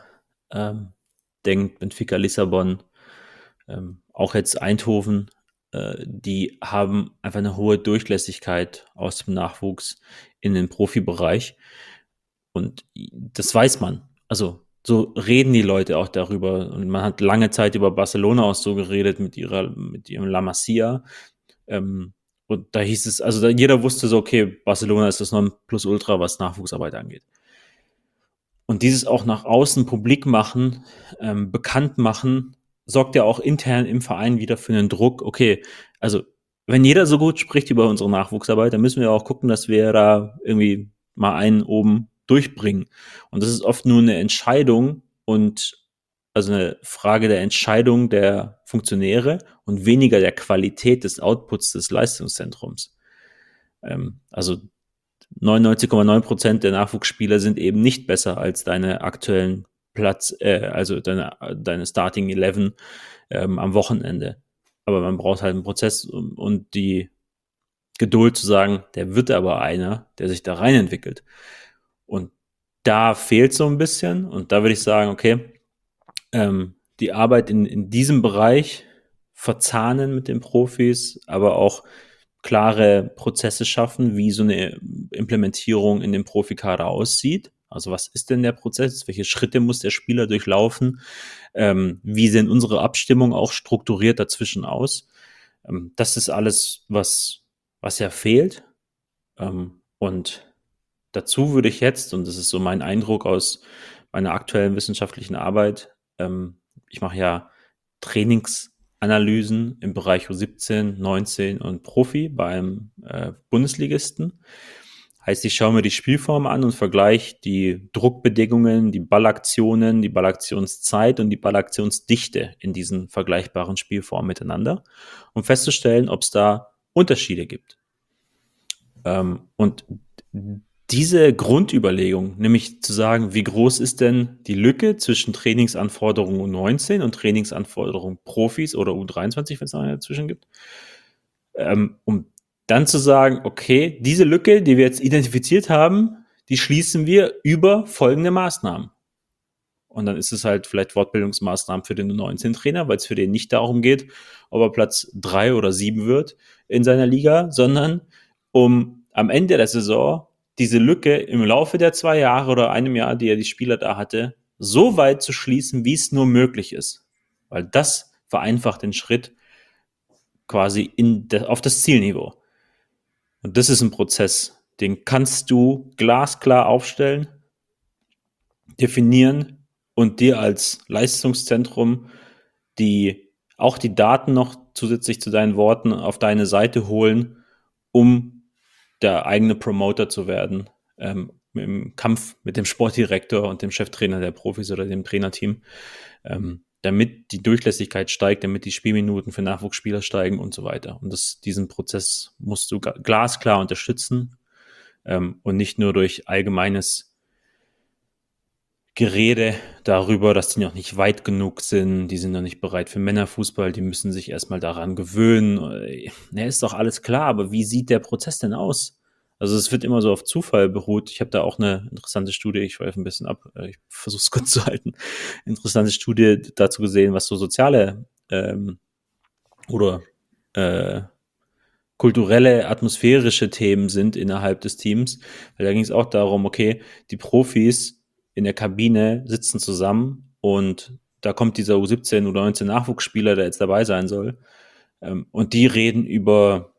[SPEAKER 3] denkt, Benfica Lissabon, auch jetzt Eindhoven, die haben einfach eine hohe Durchlässigkeit aus dem Nachwuchs in den Profibereich. Und das weiß man. Also so reden die Leute auch darüber. Und man hat lange Zeit über Barcelona auch so geredet mit ihrem La Masia. Und da hieß es, also jeder wusste so, okay, Barcelona ist das Nonplusultra, was Nachwuchsarbeit angeht. Und dieses auch nach außen publik machen, bekannt machen, sorgt ja auch intern im Verein wieder für einen Druck. Okay, also wenn jeder so gut spricht über unsere Nachwuchsarbeit, dann müssen wir auch gucken, dass wir da irgendwie mal einen oben durchbringen. Und das ist oft nur eine Entscheidung und also eine Frage der Entscheidung der Funktionäre und weniger der Qualität des Outputs des Leistungszentrums. Also 99,9% der Nachwuchsspieler sind eben nicht besser als deine aktuellen also deine Starting 11 am Wochenende. Aber man braucht halt einen Prozess und die Geduld zu sagen, der wird aber einer, der sich da rein entwickelt. Und da fehlt so ein bisschen. Und da würde ich sagen, okay, die Arbeit in diesem Bereich verzahnen mit den Profis, aber auch klare Prozesse schaffen, wie so eine Implementierung in dem Profikader aussieht. Also was ist denn der Prozess? Welche Schritte muss der Spieler durchlaufen? Wie sehen unsere Abstimmungen auch strukturiert dazwischen aus? Das ist alles, was ja fehlt. Und dazu würde ich jetzt, und das ist so mein Eindruck aus meiner aktuellen wissenschaftlichen Arbeit, ich mache ja Trainingsanalysen im Bereich U17, 19 und Profi bei einem Bundesligisten. Heißt, ich schaue mir die Spielform an und vergleiche die Druckbedingungen, die Ballaktionen, die Ballaktionszeit und die Ballaktionsdichte in diesen vergleichbaren Spielformen miteinander, um festzustellen, ob es da Unterschiede gibt. Und diese Grundüberlegung, nämlich zu sagen, wie groß ist denn die Lücke zwischen Trainingsanforderungen U19 und Trainingsanforderungen Profis oder U23, wenn es noch eine dazwischen gibt, um dann zu sagen, okay, diese Lücke, die wir jetzt identifiziert haben, die schließen wir über folgende Maßnahmen. Und dann ist es halt vielleicht Fortbildungsmaßnahmen für den U19-Trainer, weil es für den nicht darum geht, ob er Platz 3 oder 7 wird in seiner Liga, sondern um am Ende der Saison diese Lücke im Laufe der 2 Jahre oder einem Jahr, die er die Spieler da hatte, so weit zu schließen, wie es nur möglich ist. Weil das vereinfacht den Schritt quasi auf das Zielniveau. Und das ist ein Prozess, den kannst du glasklar aufstellen, definieren und dir als Leistungszentrum auch die Daten noch zusätzlich zu deinen Worten auf deine Seite holen, um der eigene Promoter zu werden, im Kampf mit dem Sportdirektor und dem Cheftrainer der Profis oder dem Trainerteam, damit die Durchlässigkeit steigt, damit die Spielminuten für Nachwuchsspieler steigen und so weiter. Und diesen Prozess musst du glasklar unterstützen und nicht nur durch allgemeines Gerede darüber, dass die noch nicht weit genug sind, die sind noch nicht bereit für Männerfußball, die müssen sich erstmal daran gewöhnen. Ja, ist doch alles klar, aber wie sieht der Prozess denn aus? Also es wird immer so auf Zufall beruht. Ich habe da auch eine interessante Studie, ich schweife ein bisschen ab, ich versuche es kurz zu halten, interessante Studie dazu gesehen, was so soziale oder kulturelle, atmosphärische Themen sind innerhalb des Teams. Weil da ging es auch darum, okay, die Profis in der Kabine sitzen zusammen und da kommt dieser U17, U19 Nachwuchsspieler, der jetzt dabei sein soll. Und die reden über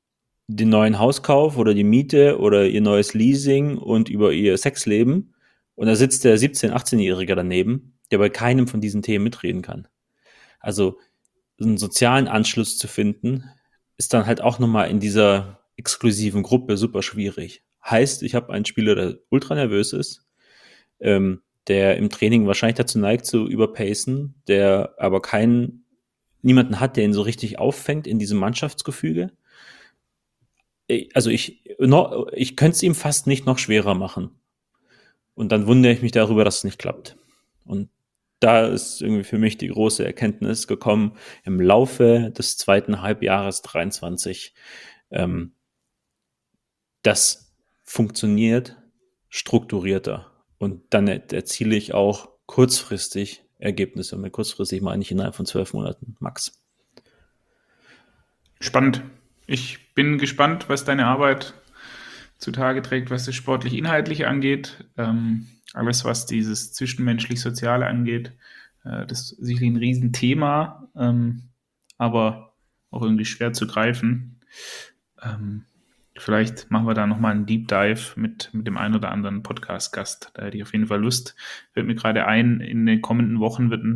[SPEAKER 3] den neuen Hauskauf oder die Miete oder ihr neues Leasing und über ihr Sexleben. Und da sitzt der 17-, 18-Jährige daneben, der bei keinem von diesen Themen mitreden kann. Also einen sozialen Anschluss zu finden, ist dann halt auch nochmal in dieser exklusiven Gruppe super schwierig. Heißt, ich habe einen Spieler, der ultra nervös ist, der im Training wahrscheinlich dazu neigt zu überpacen, der aber niemanden hat, der ihn so richtig auffängt in diesem Mannschaftsgefüge. Also ich könnte es ihm fast nicht noch schwerer machen. Und dann wundere ich mich darüber, dass es nicht klappt. Und da ist irgendwie für mich die große Erkenntnis gekommen im Laufe des zweiten Halbjahres 23. Das funktioniert strukturierter. Und dann erziele ich auch kurzfristig Ergebnisse. Und mit kurzfristig meine ich innerhalb von 12 Monaten max.
[SPEAKER 2] Spannend. Ich bin gespannt, was deine Arbeit zutage trägt, was das sportlich-inhaltliche angeht. Alles, was dieses zwischenmenschlich-soziale angeht, das ist sicherlich ein Riesenthema, aber auch irgendwie schwer zu greifen. Vielleicht machen wir da nochmal einen Deep Dive mit dem einen oder anderen Podcast-Gast. Da hätte ich auf jeden Fall Lust. Fällt mir gerade ein, in den kommenden Wochen wird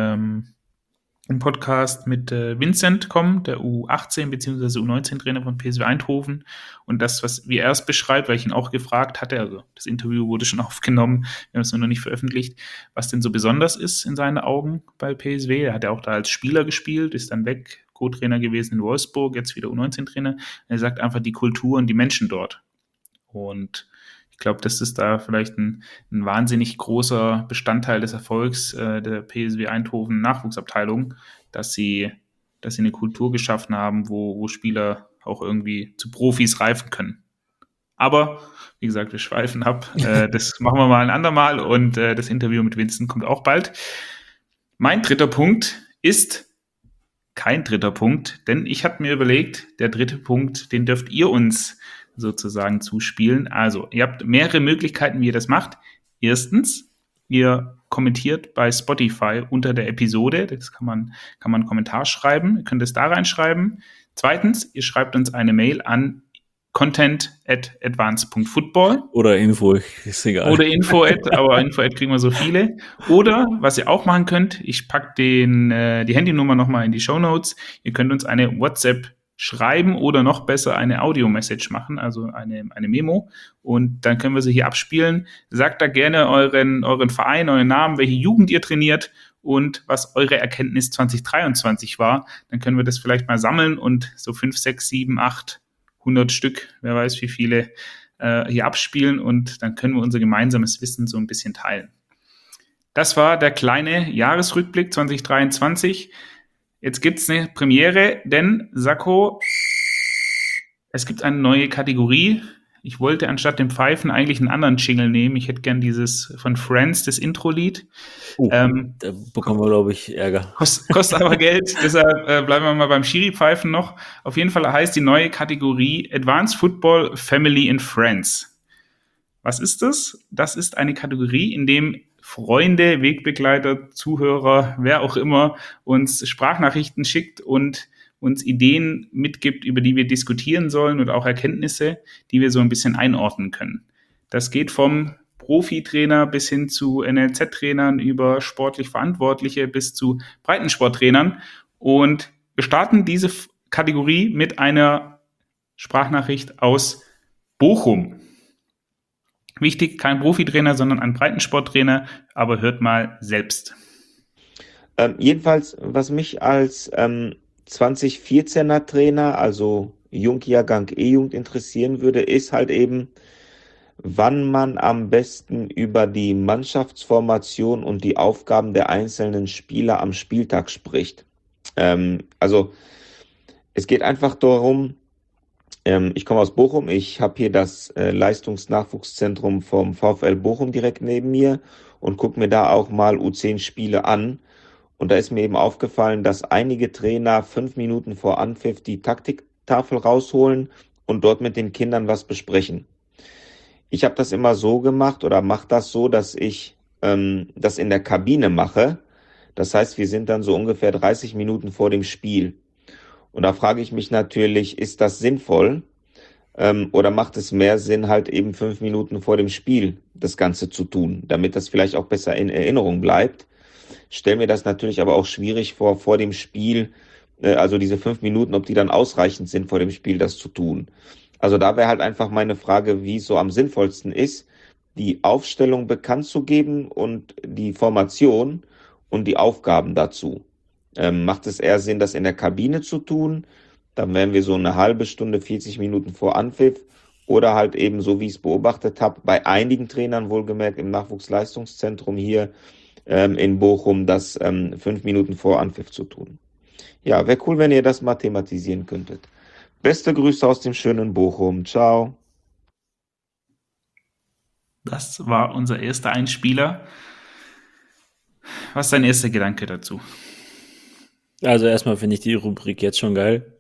[SPEAKER 2] ein Podcast mit Vincent kommen, der U18 bzw. U19-Trainer von PSV Eindhoven. Und das, wie er es beschreibt, weil ich ihn auch gefragt hatte, also das Interview wurde schon aufgenommen, wir haben es nur noch nicht veröffentlicht, was denn so besonders ist in seinen Augen bei PSV. Er hat ja auch da als Spieler gespielt, ist dann weg, Co-Trainer gewesen in Wolfsburg, jetzt wieder U19-Trainer. Er sagt einfach die Kultur und die Menschen dort. Und ich glaube, das ist da vielleicht ein wahnsinnig großer Bestandteil des Erfolgs der PSV Eindhoven Nachwuchsabteilung, dass sie eine Kultur geschaffen haben, wo Spieler auch irgendwie zu Profis reifen können. Aber, wie gesagt, wir schweifen ab. Das machen wir mal ein andermal und das Interview mit Vincent kommt auch bald. Mein dritter Punkt ist kein dritter Punkt, denn ich habe mir überlegt, der dritte Punkt, den dürft ihr uns sozusagen zuspielen. Also, ihr habt mehrere Möglichkeiten, wie ihr das macht. Erstens, ihr kommentiert bei Spotify unter der Episode. Das kann man einen Kommentar schreiben. Ihr könnt es da reinschreiben. Zweitens, ihr schreibt uns eine Mail an content@advance.football.
[SPEAKER 3] Oder Info, ist egal.
[SPEAKER 2] Oder aber Info@ kriegen wir so viele. Oder, was ihr auch machen könnt, ich packe die Handynummer nochmal in die Shownotes. Ihr könnt uns eine WhatsApp schreiben oder noch besser eine Audio-Message machen, also eine Memo. Und dann können wir sie hier abspielen. Sagt da gerne euren Verein, euren Namen, welche Jugend ihr trainiert und was eure Erkenntnis 2023 war. Dann können wir das vielleicht mal sammeln und so 5, 6, 7, 8, 100 Stück, wer weiß wie viele, hier abspielen. Und dann können wir unser gemeinsames Wissen so ein bisschen teilen. Das war der kleine Jahresrückblick 2023. Jetzt gibt's eine Premiere, denn Sacco, es gibt eine neue Kategorie. Ich wollte anstatt dem Pfeifen eigentlich einen anderen Jingle nehmen. Ich hätte gern dieses von Friends, das Intro-Lied.
[SPEAKER 3] Da bekommen wir, glaube ich, Ärger.
[SPEAKER 2] Kostet aber Geld, deshalb bleiben wir mal beim Schiri-Pfeifen noch. Auf jeden Fall heißt die neue Kategorie Advanced Football, Family and Friends. Was ist das? Das ist eine Kategorie, in dem Freunde, Wegbegleiter, Zuhörer, wer auch immer uns Sprachnachrichten schickt und uns Ideen mitgibt, über die wir diskutieren sollen oder auch Erkenntnisse, die wir so ein bisschen einordnen können. Das geht vom Profitrainer bis hin zu NLZ-Trainern über sportlich Verantwortliche bis zu Breitensporttrainern. Und wir starten diese Kategorie mit einer Sprachnachricht aus Bochum. Wichtig, kein Profitrainer, sondern ein Breitensporttrainer, aber hört mal selbst.
[SPEAKER 4] Jedenfalls, was mich als 2014er Trainer, also Jungjahrgang E-Jugend interessieren würde, ist halt eben, wann man am besten über die Mannschaftsformation und die Aufgaben der einzelnen Spieler am Spieltag spricht. Also es geht einfach darum, ich komme aus Bochum, ich habe hier das Leistungsnachwuchszentrum vom VfL Bochum direkt neben mir und gucke mir da auch mal U10-Spiele an. Und da ist mir eben aufgefallen, dass einige Trainer 5 Minuten vor Anpfiff die Taktiktafel rausholen und dort mit den Kindern was besprechen. Ich habe das immer so gemacht oder mache das so, dass ich das in der Kabine mache. Das heißt, wir sind dann so ungefähr 30 Minuten vor dem Spiel. Und da frage ich mich natürlich, ist das sinnvoll? Oder macht es mehr Sinn, halt eben 5 Minuten vor dem Spiel das Ganze zu tun, damit das vielleicht auch besser in Erinnerung bleibt? Stell mir das natürlich aber auch schwierig vor dem Spiel, also diese 5 Minuten, ob die dann ausreichend sind vor dem Spiel, das zu tun. Also da wäre halt einfach meine Frage, wie es so am sinnvollsten ist, die Aufstellung bekannt zu geben und die Formation und die Aufgaben dazu. Macht es eher Sinn, das in der Kabine zu tun? Dann wären wir so eine halbe Stunde, 40 Minuten vor Anpfiff. Oder halt eben, so wie ich es beobachtet habe, bei einigen Trainern wohlgemerkt im Nachwuchsleistungszentrum hier in Bochum, das 5 Minuten vor Anpfiff zu tun. Ja, wäre cool, wenn ihr das mal thematisieren könntet. Beste Grüße aus dem schönen Bochum. Ciao.
[SPEAKER 2] Das war unser erster Einspieler. Was ist dein erster Gedanke dazu?
[SPEAKER 3] Also erstmal finde ich die Rubrik jetzt schon geil.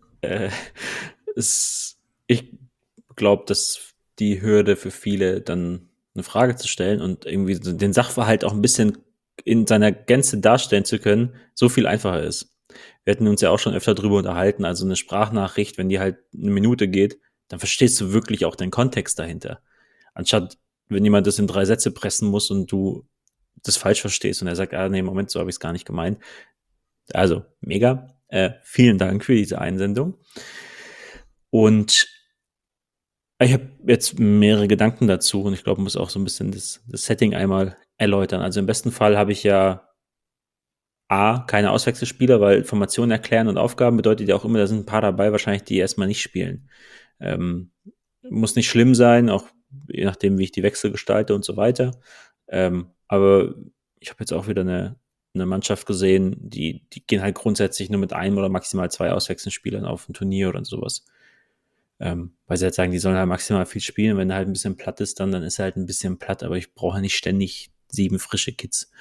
[SPEAKER 3] Ich glaube, dass die Hürde für viele dann eine Frage zu stellen und irgendwie den Sachverhalt auch ein bisschen in seiner Gänze darstellen zu können, so viel einfacher ist. Wir hatten uns ja auch schon öfter drüber unterhalten, also eine Sprachnachricht, wenn die halt eine Minute geht, dann verstehst du wirklich auch den Kontext dahinter. Anstatt, wenn jemand das in 3 Sätze pressen muss und du das falsch verstehst und er sagt, nee, Moment, so habe ich es gar nicht gemeint. Also, mega. Vielen Dank für diese Einsendung. Und ich habe jetzt mehrere Gedanken dazu und ich glaube, muss auch so ein bisschen das Setting einmal erläutern. Also im besten Fall habe ich ja keine Auswechselspieler, weil Formationen erklären und Aufgaben bedeutet ja auch immer, da sind ein paar dabei wahrscheinlich, die erstmal nicht spielen. Muss nicht schlimm sein, auch je nachdem, wie ich die Wechsel gestalte und so weiter. Aber ich habe jetzt auch wieder eine Mannschaft gesehen, die gehen halt grundsätzlich nur mit einem oder maximal 2 Auswechselspielern auf ein Turnier oder sowas. Weil sie halt sagen, die sollen halt maximal viel spielen. Wenn er halt ein bisschen platt ist, dann ist er halt ein bisschen platt, aber ich brauche nicht ständig 7 frische Kids.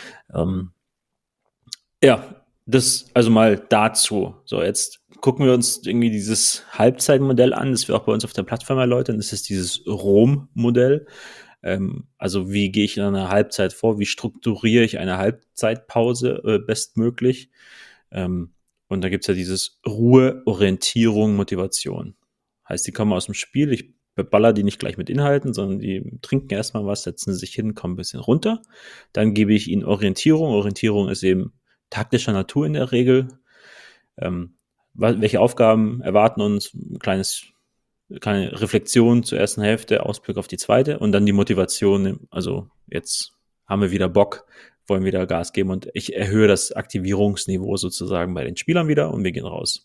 [SPEAKER 3] Ja, das also mal dazu. So, jetzt gucken wir uns irgendwie dieses Halbzeitmodell an, das wir auch bei uns auf der Plattform erläutern. Das ist dieses Rom-Modell. Also wie gehe ich in einer Halbzeit vor? Wie strukturiere ich eine Halbzeitpause bestmöglich? Und da gibt's ja dieses Ruhe, Orientierung, Motivation. Heißt, die kommen aus dem Spiel, ich beballer die nicht gleich mit Inhalten, sondern die trinken erstmal was, setzen sich hin, kommen ein bisschen runter. Dann gebe ich ihnen Orientierung. Orientierung ist eben taktischer Natur in der Regel. Welche Aufgaben erwarten uns? Kleine Reflexion zur ersten Hälfte, Ausblick auf die zweite und dann die Motivation. Also jetzt haben wir wieder Bock, wollen wieder Gas geben und ich erhöhe das Aktivierungsniveau sozusagen bei den Spielern wieder und wir gehen raus.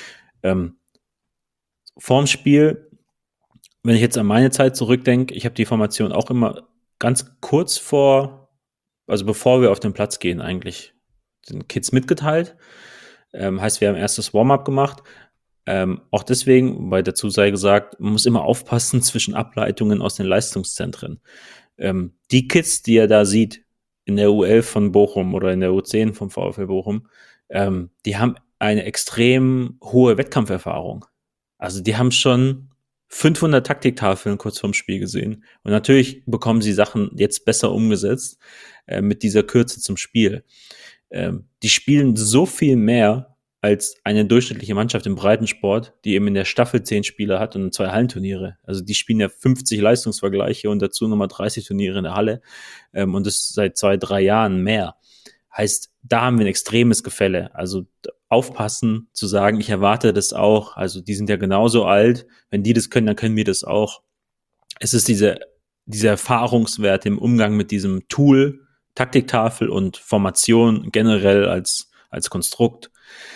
[SPEAKER 3] Vorm Spiel, wenn ich jetzt an meine Zeit zurückdenke, ich habe die Formation auch immer ganz kurz vor, also bevor wir auf den Platz gehen eigentlich, den Kids mitgeteilt. Heißt, wir haben erstes Warm-up gemacht. Auch deswegen, weil dazu sei gesagt, man muss immer aufpassen zwischen Ableitungen aus den Leistungszentren. Die Kids, die er da sieht, in der U11 von Bochum oder in der U10 vom VfL Bochum, die haben eine extrem hohe Wettkampferfahrung. Also die haben schon 500 Taktiktafeln kurz vorm Spiel gesehen. Und natürlich bekommen sie Sachen jetzt besser umgesetzt mit dieser Kürze zum Spiel. Die spielen so viel mehr als eine durchschnittliche Mannschaft im Breitensport, die eben in der Staffel 10 Spieler hat und 2 Hallenturniere. Also die spielen ja 50 Leistungsvergleiche und dazu nochmal 30 Turniere in der Halle und das seit 2-3 Jahren mehr. Heißt, da haben wir ein extremes Gefälle. Also aufpassen zu sagen, ich erwarte das auch. Also die sind ja genauso alt. Wenn die das können, dann können wir das auch. Es ist diese Erfahrungswerte im Umgang mit diesem Tool, Taktiktafel und Formation generell als Konstrukt.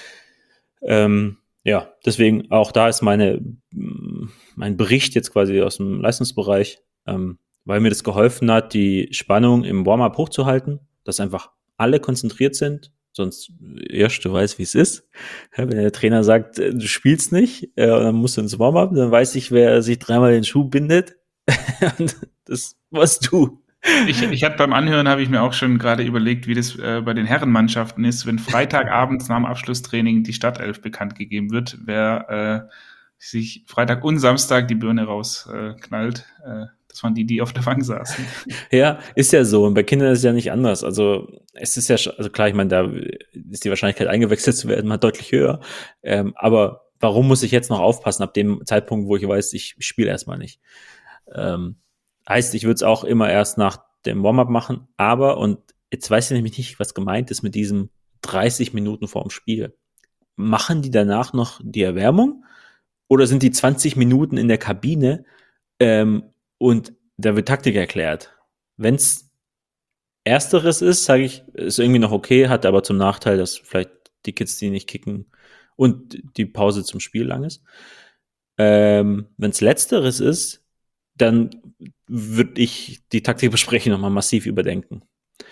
[SPEAKER 3] Ja, deswegen auch da ist mein Bericht jetzt quasi aus dem Leistungsbereich, weil mir das geholfen hat, die Spannung im Warm-up hochzuhalten, dass einfach alle konzentriert sind. Sonst, Josh, du weißt, wie es ist. Wenn der Trainer sagt, du spielst nicht, und dann musst du ins Warm-up, dann weiß ich, wer sich 3-mal den Schuh bindet. Das warst du.
[SPEAKER 2] Ich hatte beim Anhören, habe ich mir auch schon gerade überlegt, wie das bei den Herrenmannschaften ist, wenn Freitagabends nach dem Abschlusstraining die Startelf bekannt gegeben wird, wer sich Freitag und Samstag die Birne rausknallt. Das waren die auf der Bank saßen.
[SPEAKER 3] Ja, ist ja so. Und bei Kindern ist es ja nicht anders. Also es ist ja, also klar, ich meine, da ist die Wahrscheinlichkeit eingewechselt zu werden mal deutlich höher. Aber warum muss ich jetzt noch aufpassen ab dem Zeitpunkt, wo ich weiß, ich spiele erstmal nicht. Heißt, ich würde es auch immer erst nach dem Warm-up machen, aber, und jetzt weiß ich nämlich nicht, was gemeint ist mit diesem 30 Minuten vorm Spiel. Machen die danach noch die Erwärmung oder sind die 20 Minuten in der Kabine und da wird Taktik erklärt? Wenn es Ersteres ist, sage ich, ist irgendwie noch okay, hat aber zum Nachteil, dass vielleicht die Kids die nicht kicken und die Pause zum Spiel lang ist. Wenn es Letzteres ist, dann würde ich die Taktikbesprechung nochmal massiv überdenken.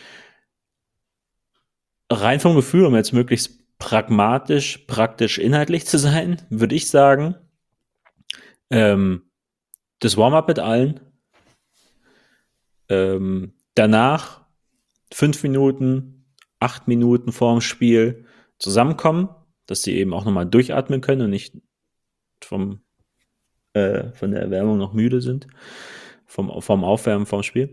[SPEAKER 3] Rein vom Gefühl, um jetzt möglichst pragmatisch, praktisch, inhaltlich zu sein, würde ich sagen, das Warm-up mit allen, danach 5 Minuten, 8 Minuten vorm Spiel zusammenkommen, dass sie eben auch nochmal durchatmen können und nicht von der Erwärmung noch müde sind, vom Aufwärmen vorm Spiel.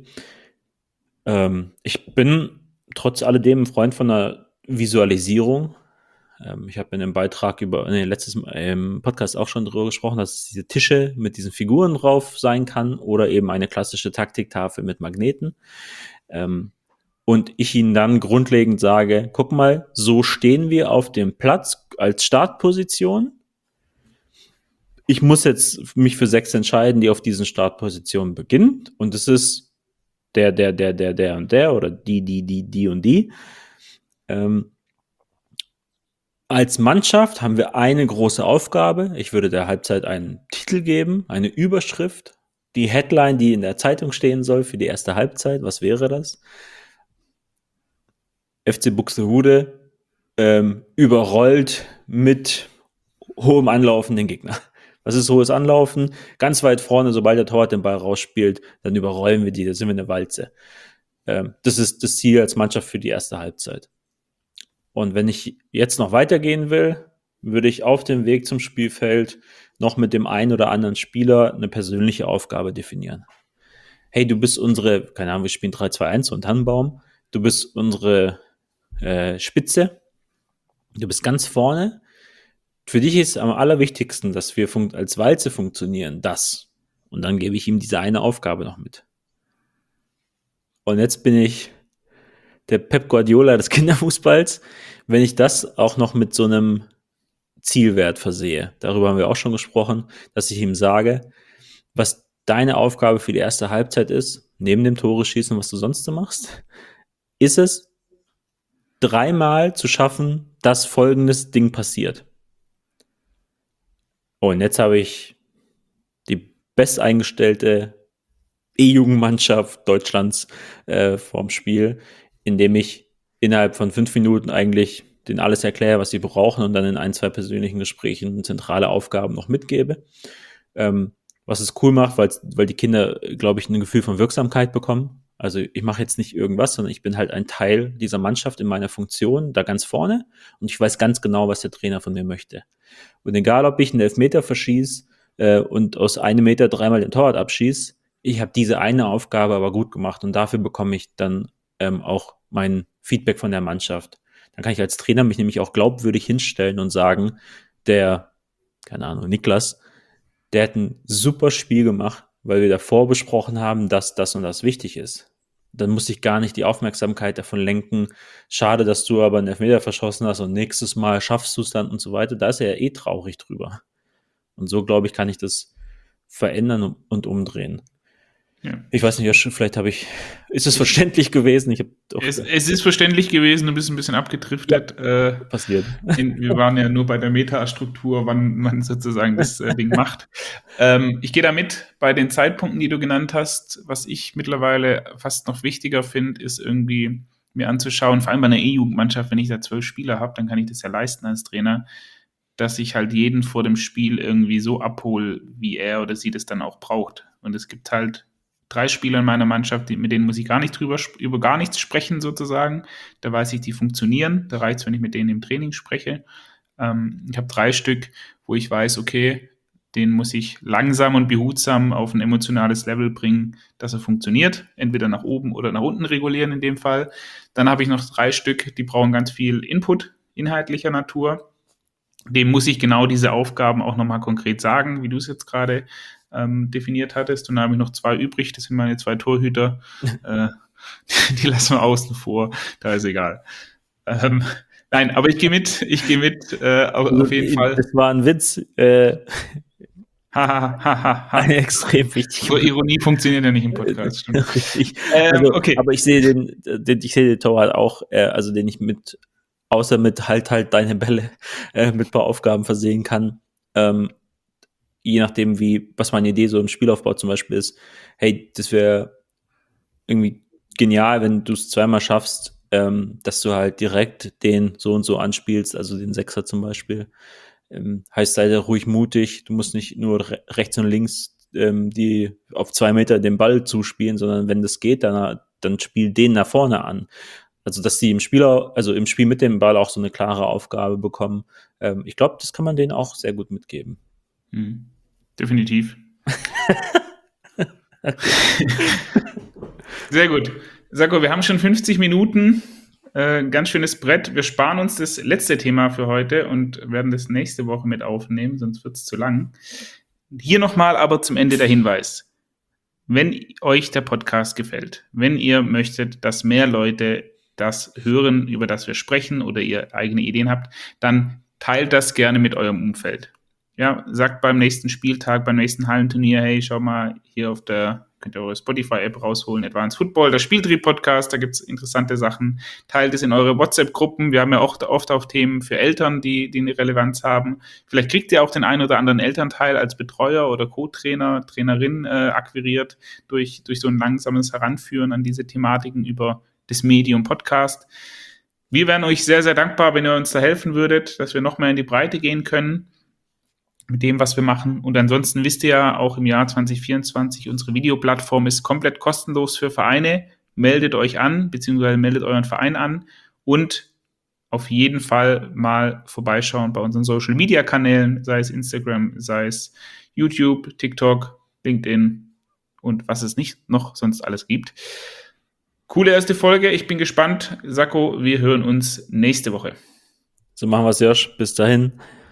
[SPEAKER 3] Ich bin trotz alledem ein Freund von einer Visualisierung. Ich habe in einem Beitrag letztes im Podcast auch schon darüber gesprochen, dass es diese Tische mit diesen Figuren drauf sein kann oder eben eine klassische Taktiktafel mit Magneten. Und ich ihnen dann grundlegend sage, guck mal, so stehen wir auf dem Platz als Startposition. Ich muss jetzt mich für 6 entscheiden, die auf diesen Startpositionen beginnen. Und es ist der und der oder die und die. Als Mannschaft haben wir eine große Aufgabe. Ich würde der Halbzeit einen Titel geben, eine Überschrift, die Headline, die in der Zeitung stehen soll für die erste Halbzeit. Was wäre das? FC Buxtehude überrollt mit hohem Anlaufen den Gegner. Was ist hohes Anlaufen? Ganz weit vorne, sobald der Torwart den Ball rausspielt, dann überrollen wir die, da sind wir eine Walze. Das ist das Ziel als Mannschaft für die erste Halbzeit. Und wenn ich jetzt noch weitergehen will, würde ich auf dem Weg zum Spielfeld noch mit dem einen oder anderen Spieler eine persönliche Aufgabe definieren. Hey, du bist unsere, keine Ahnung, wir spielen 3-2-1 und Tannenbaum, du bist unsere Spitze, du bist ganz vorne. Für dich ist am allerwichtigsten, dass wir als Walze funktionieren, das. Und dann gebe ich ihm diese eine Aufgabe noch mit. Und jetzt bin ich der Pep Guardiola des Kinderfußballs, wenn ich das auch noch mit so einem Zielwert versehe. Darüber haben wir auch schon gesprochen, dass ich ihm sage, was deine Aufgabe für die erste Halbzeit ist, neben dem Tore schießen, was du sonst so machst, ist es, 3-mal zu schaffen, dass folgendes Ding passiert. Und jetzt habe ich die besteingestellte E-Jugendmannschaft Deutschlands vorm Spiel, indem ich innerhalb von 5 Minuten eigentlich denen alles erkläre, was sie brauchen und dann in 1, 2 persönlichen Gesprächen zentrale Aufgaben noch mitgebe. Was es cool macht, weil die Kinder, glaube ich, ein Gefühl von Wirksamkeit bekommen. Also ich mache jetzt nicht irgendwas, sondern ich bin halt ein Teil dieser Mannschaft in meiner Funktion, da ganz vorne, und ich weiß ganz genau, was der Trainer von mir möchte. Und egal, ob ich einen Elfmeter verschieße und aus 1 Meter 3-mal den Torwart abschieße, ich habe diese eine Aufgabe aber gut gemacht und dafür bekomme ich dann auch mein Feedback von der Mannschaft. Dann kann ich als Trainer mich nämlich auch glaubwürdig hinstellen und sagen, keine Ahnung, Niklas, der hat ein super Spiel gemacht, weil wir davor besprochen haben, dass das und das wichtig ist. Dann muss ich gar nicht die Aufmerksamkeit davon lenken. Schade, dass du aber einen Elfmeter verschossen hast und nächstes Mal schaffst du es dann und so weiter. Da ist er ja traurig drüber. Und so, glaube ich, kann ich das verändern und umdrehen. Ja. Ich weiß nicht, vielleicht ist es verständlich gewesen?
[SPEAKER 2] Es ist verständlich gewesen, du bist ein bisschen abgedriftet. Ja,
[SPEAKER 3] passiert.
[SPEAKER 2] Wir waren ja nur bei der Metastruktur, wann man sozusagen das Ding macht. Ich gehe da mit bei den Zeitpunkten, die du genannt hast. Was ich mittlerweile fast noch wichtiger finde, ist irgendwie mir anzuschauen, vor allem bei einer E-Jugendmannschaft, wenn ich da 12 Spieler habe, dann kann ich das ja leisten als Trainer, dass ich halt jeden vor dem Spiel irgendwie so abhole, wie er oder sie das dann auch braucht. Und es gibt halt 3 Spieler in meiner Mannschaft, mit denen muss ich gar nicht über gar nichts sprechen sozusagen. Da weiß ich, die funktionieren. Da reicht es, wenn ich mit denen im Training spreche. Ich habe 3 Stück, wo ich weiß, okay, den muss ich langsam und behutsam auf ein emotionales Level bringen, dass er funktioniert. Entweder nach oben oder nach unten regulieren in dem Fall. Dann habe ich noch 3 Stück, die brauchen ganz viel Input inhaltlicher Natur. dem muss ich genau diese Aufgaben auch nochmal konkret sagen, wie du es jetzt gerade definiert hattest. Und da habe ich noch 2 übrig, das sind meine 2 Torhüter. Die lassen wir außen vor, da ist egal. Nein, aber ich gehe mit auf jeden Fall.
[SPEAKER 3] Das war ein Witz.
[SPEAKER 2] Eine
[SPEAKER 3] extrem wichtige.
[SPEAKER 2] So Ironie funktioniert ja nicht im Podcast. Stimmt.
[SPEAKER 3] Richtig. Also,
[SPEAKER 2] okay.
[SPEAKER 3] Aber ich sehe den Torwart auch, also den ich außer mit halt deine Bälle mit ein paar Aufgaben versehen kann. Je nachdem, was meine Idee so im Spielaufbau zum Beispiel ist. Hey, das wäre irgendwie genial, wenn du es zweimal schaffst, dass du halt direkt den so und so anspielst, also den Sechser zum Beispiel. Heißt, sei da ruhig mutig, du musst nicht nur rechts und links die auf 2 Meter den Ball zuspielen, sondern wenn das geht, dann spiel den nach vorne an. Also, dass die im Spiel mit dem Ball auch so eine klare Aufgabe bekommen. Ich glaube, das kann man denen auch sehr gut mitgeben.
[SPEAKER 2] Definitiv. Sehr gut. Sako, wir haben schon 50 Minuten. Ganz schönes Brett. Wir sparen uns das letzte Thema für heute und werden das nächste Woche mit aufnehmen, sonst wird es zu lang. Hier nochmal aber zum Ende der Hinweis. Wenn euch der Podcast gefällt, wenn ihr möchtet, dass mehr Leute das hören, über das wir sprechen oder ihr eigene Ideen habt, dann teilt das gerne mit eurem Umfeld. Ja, sagt beim nächsten Spieltag, beim nächsten Hallenturnier, hey, schau mal, hier könnt ihr eure Spotify-App rausholen, Advanced Football, der Spieltrieb-Podcast, da gibt's interessante Sachen. Teilt es in eure WhatsApp-Gruppen. Wir haben ja auch oft auch Themen für Eltern, die eine Relevanz haben. Vielleicht kriegt ihr auch den einen oder anderen Elternteil als Betreuer oder Co-Trainer, Trainerin akquiriert durch so ein langsames Heranführen an diese Thematiken über das Medium Podcast. Wir wären euch sehr, sehr dankbar, wenn ihr uns da helfen würdet, dass wir noch mehr in die Breite gehen können mit dem, was wir machen. Und ansonsten wisst ihr ja, auch im Jahr 2024, unsere Videoplattform ist komplett kostenlos für Vereine. Meldet euch an, beziehungsweise meldet euren Verein an und auf jeden Fall mal vorbeischauen bei unseren Social-Media-Kanälen, sei es Instagram, sei es YouTube, TikTok, LinkedIn und was es nicht noch sonst alles gibt. Coole erste Folge. Ich bin gespannt. Sako, wir hören uns nächste Woche.
[SPEAKER 3] So machen wir es, Josh. Bis dahin.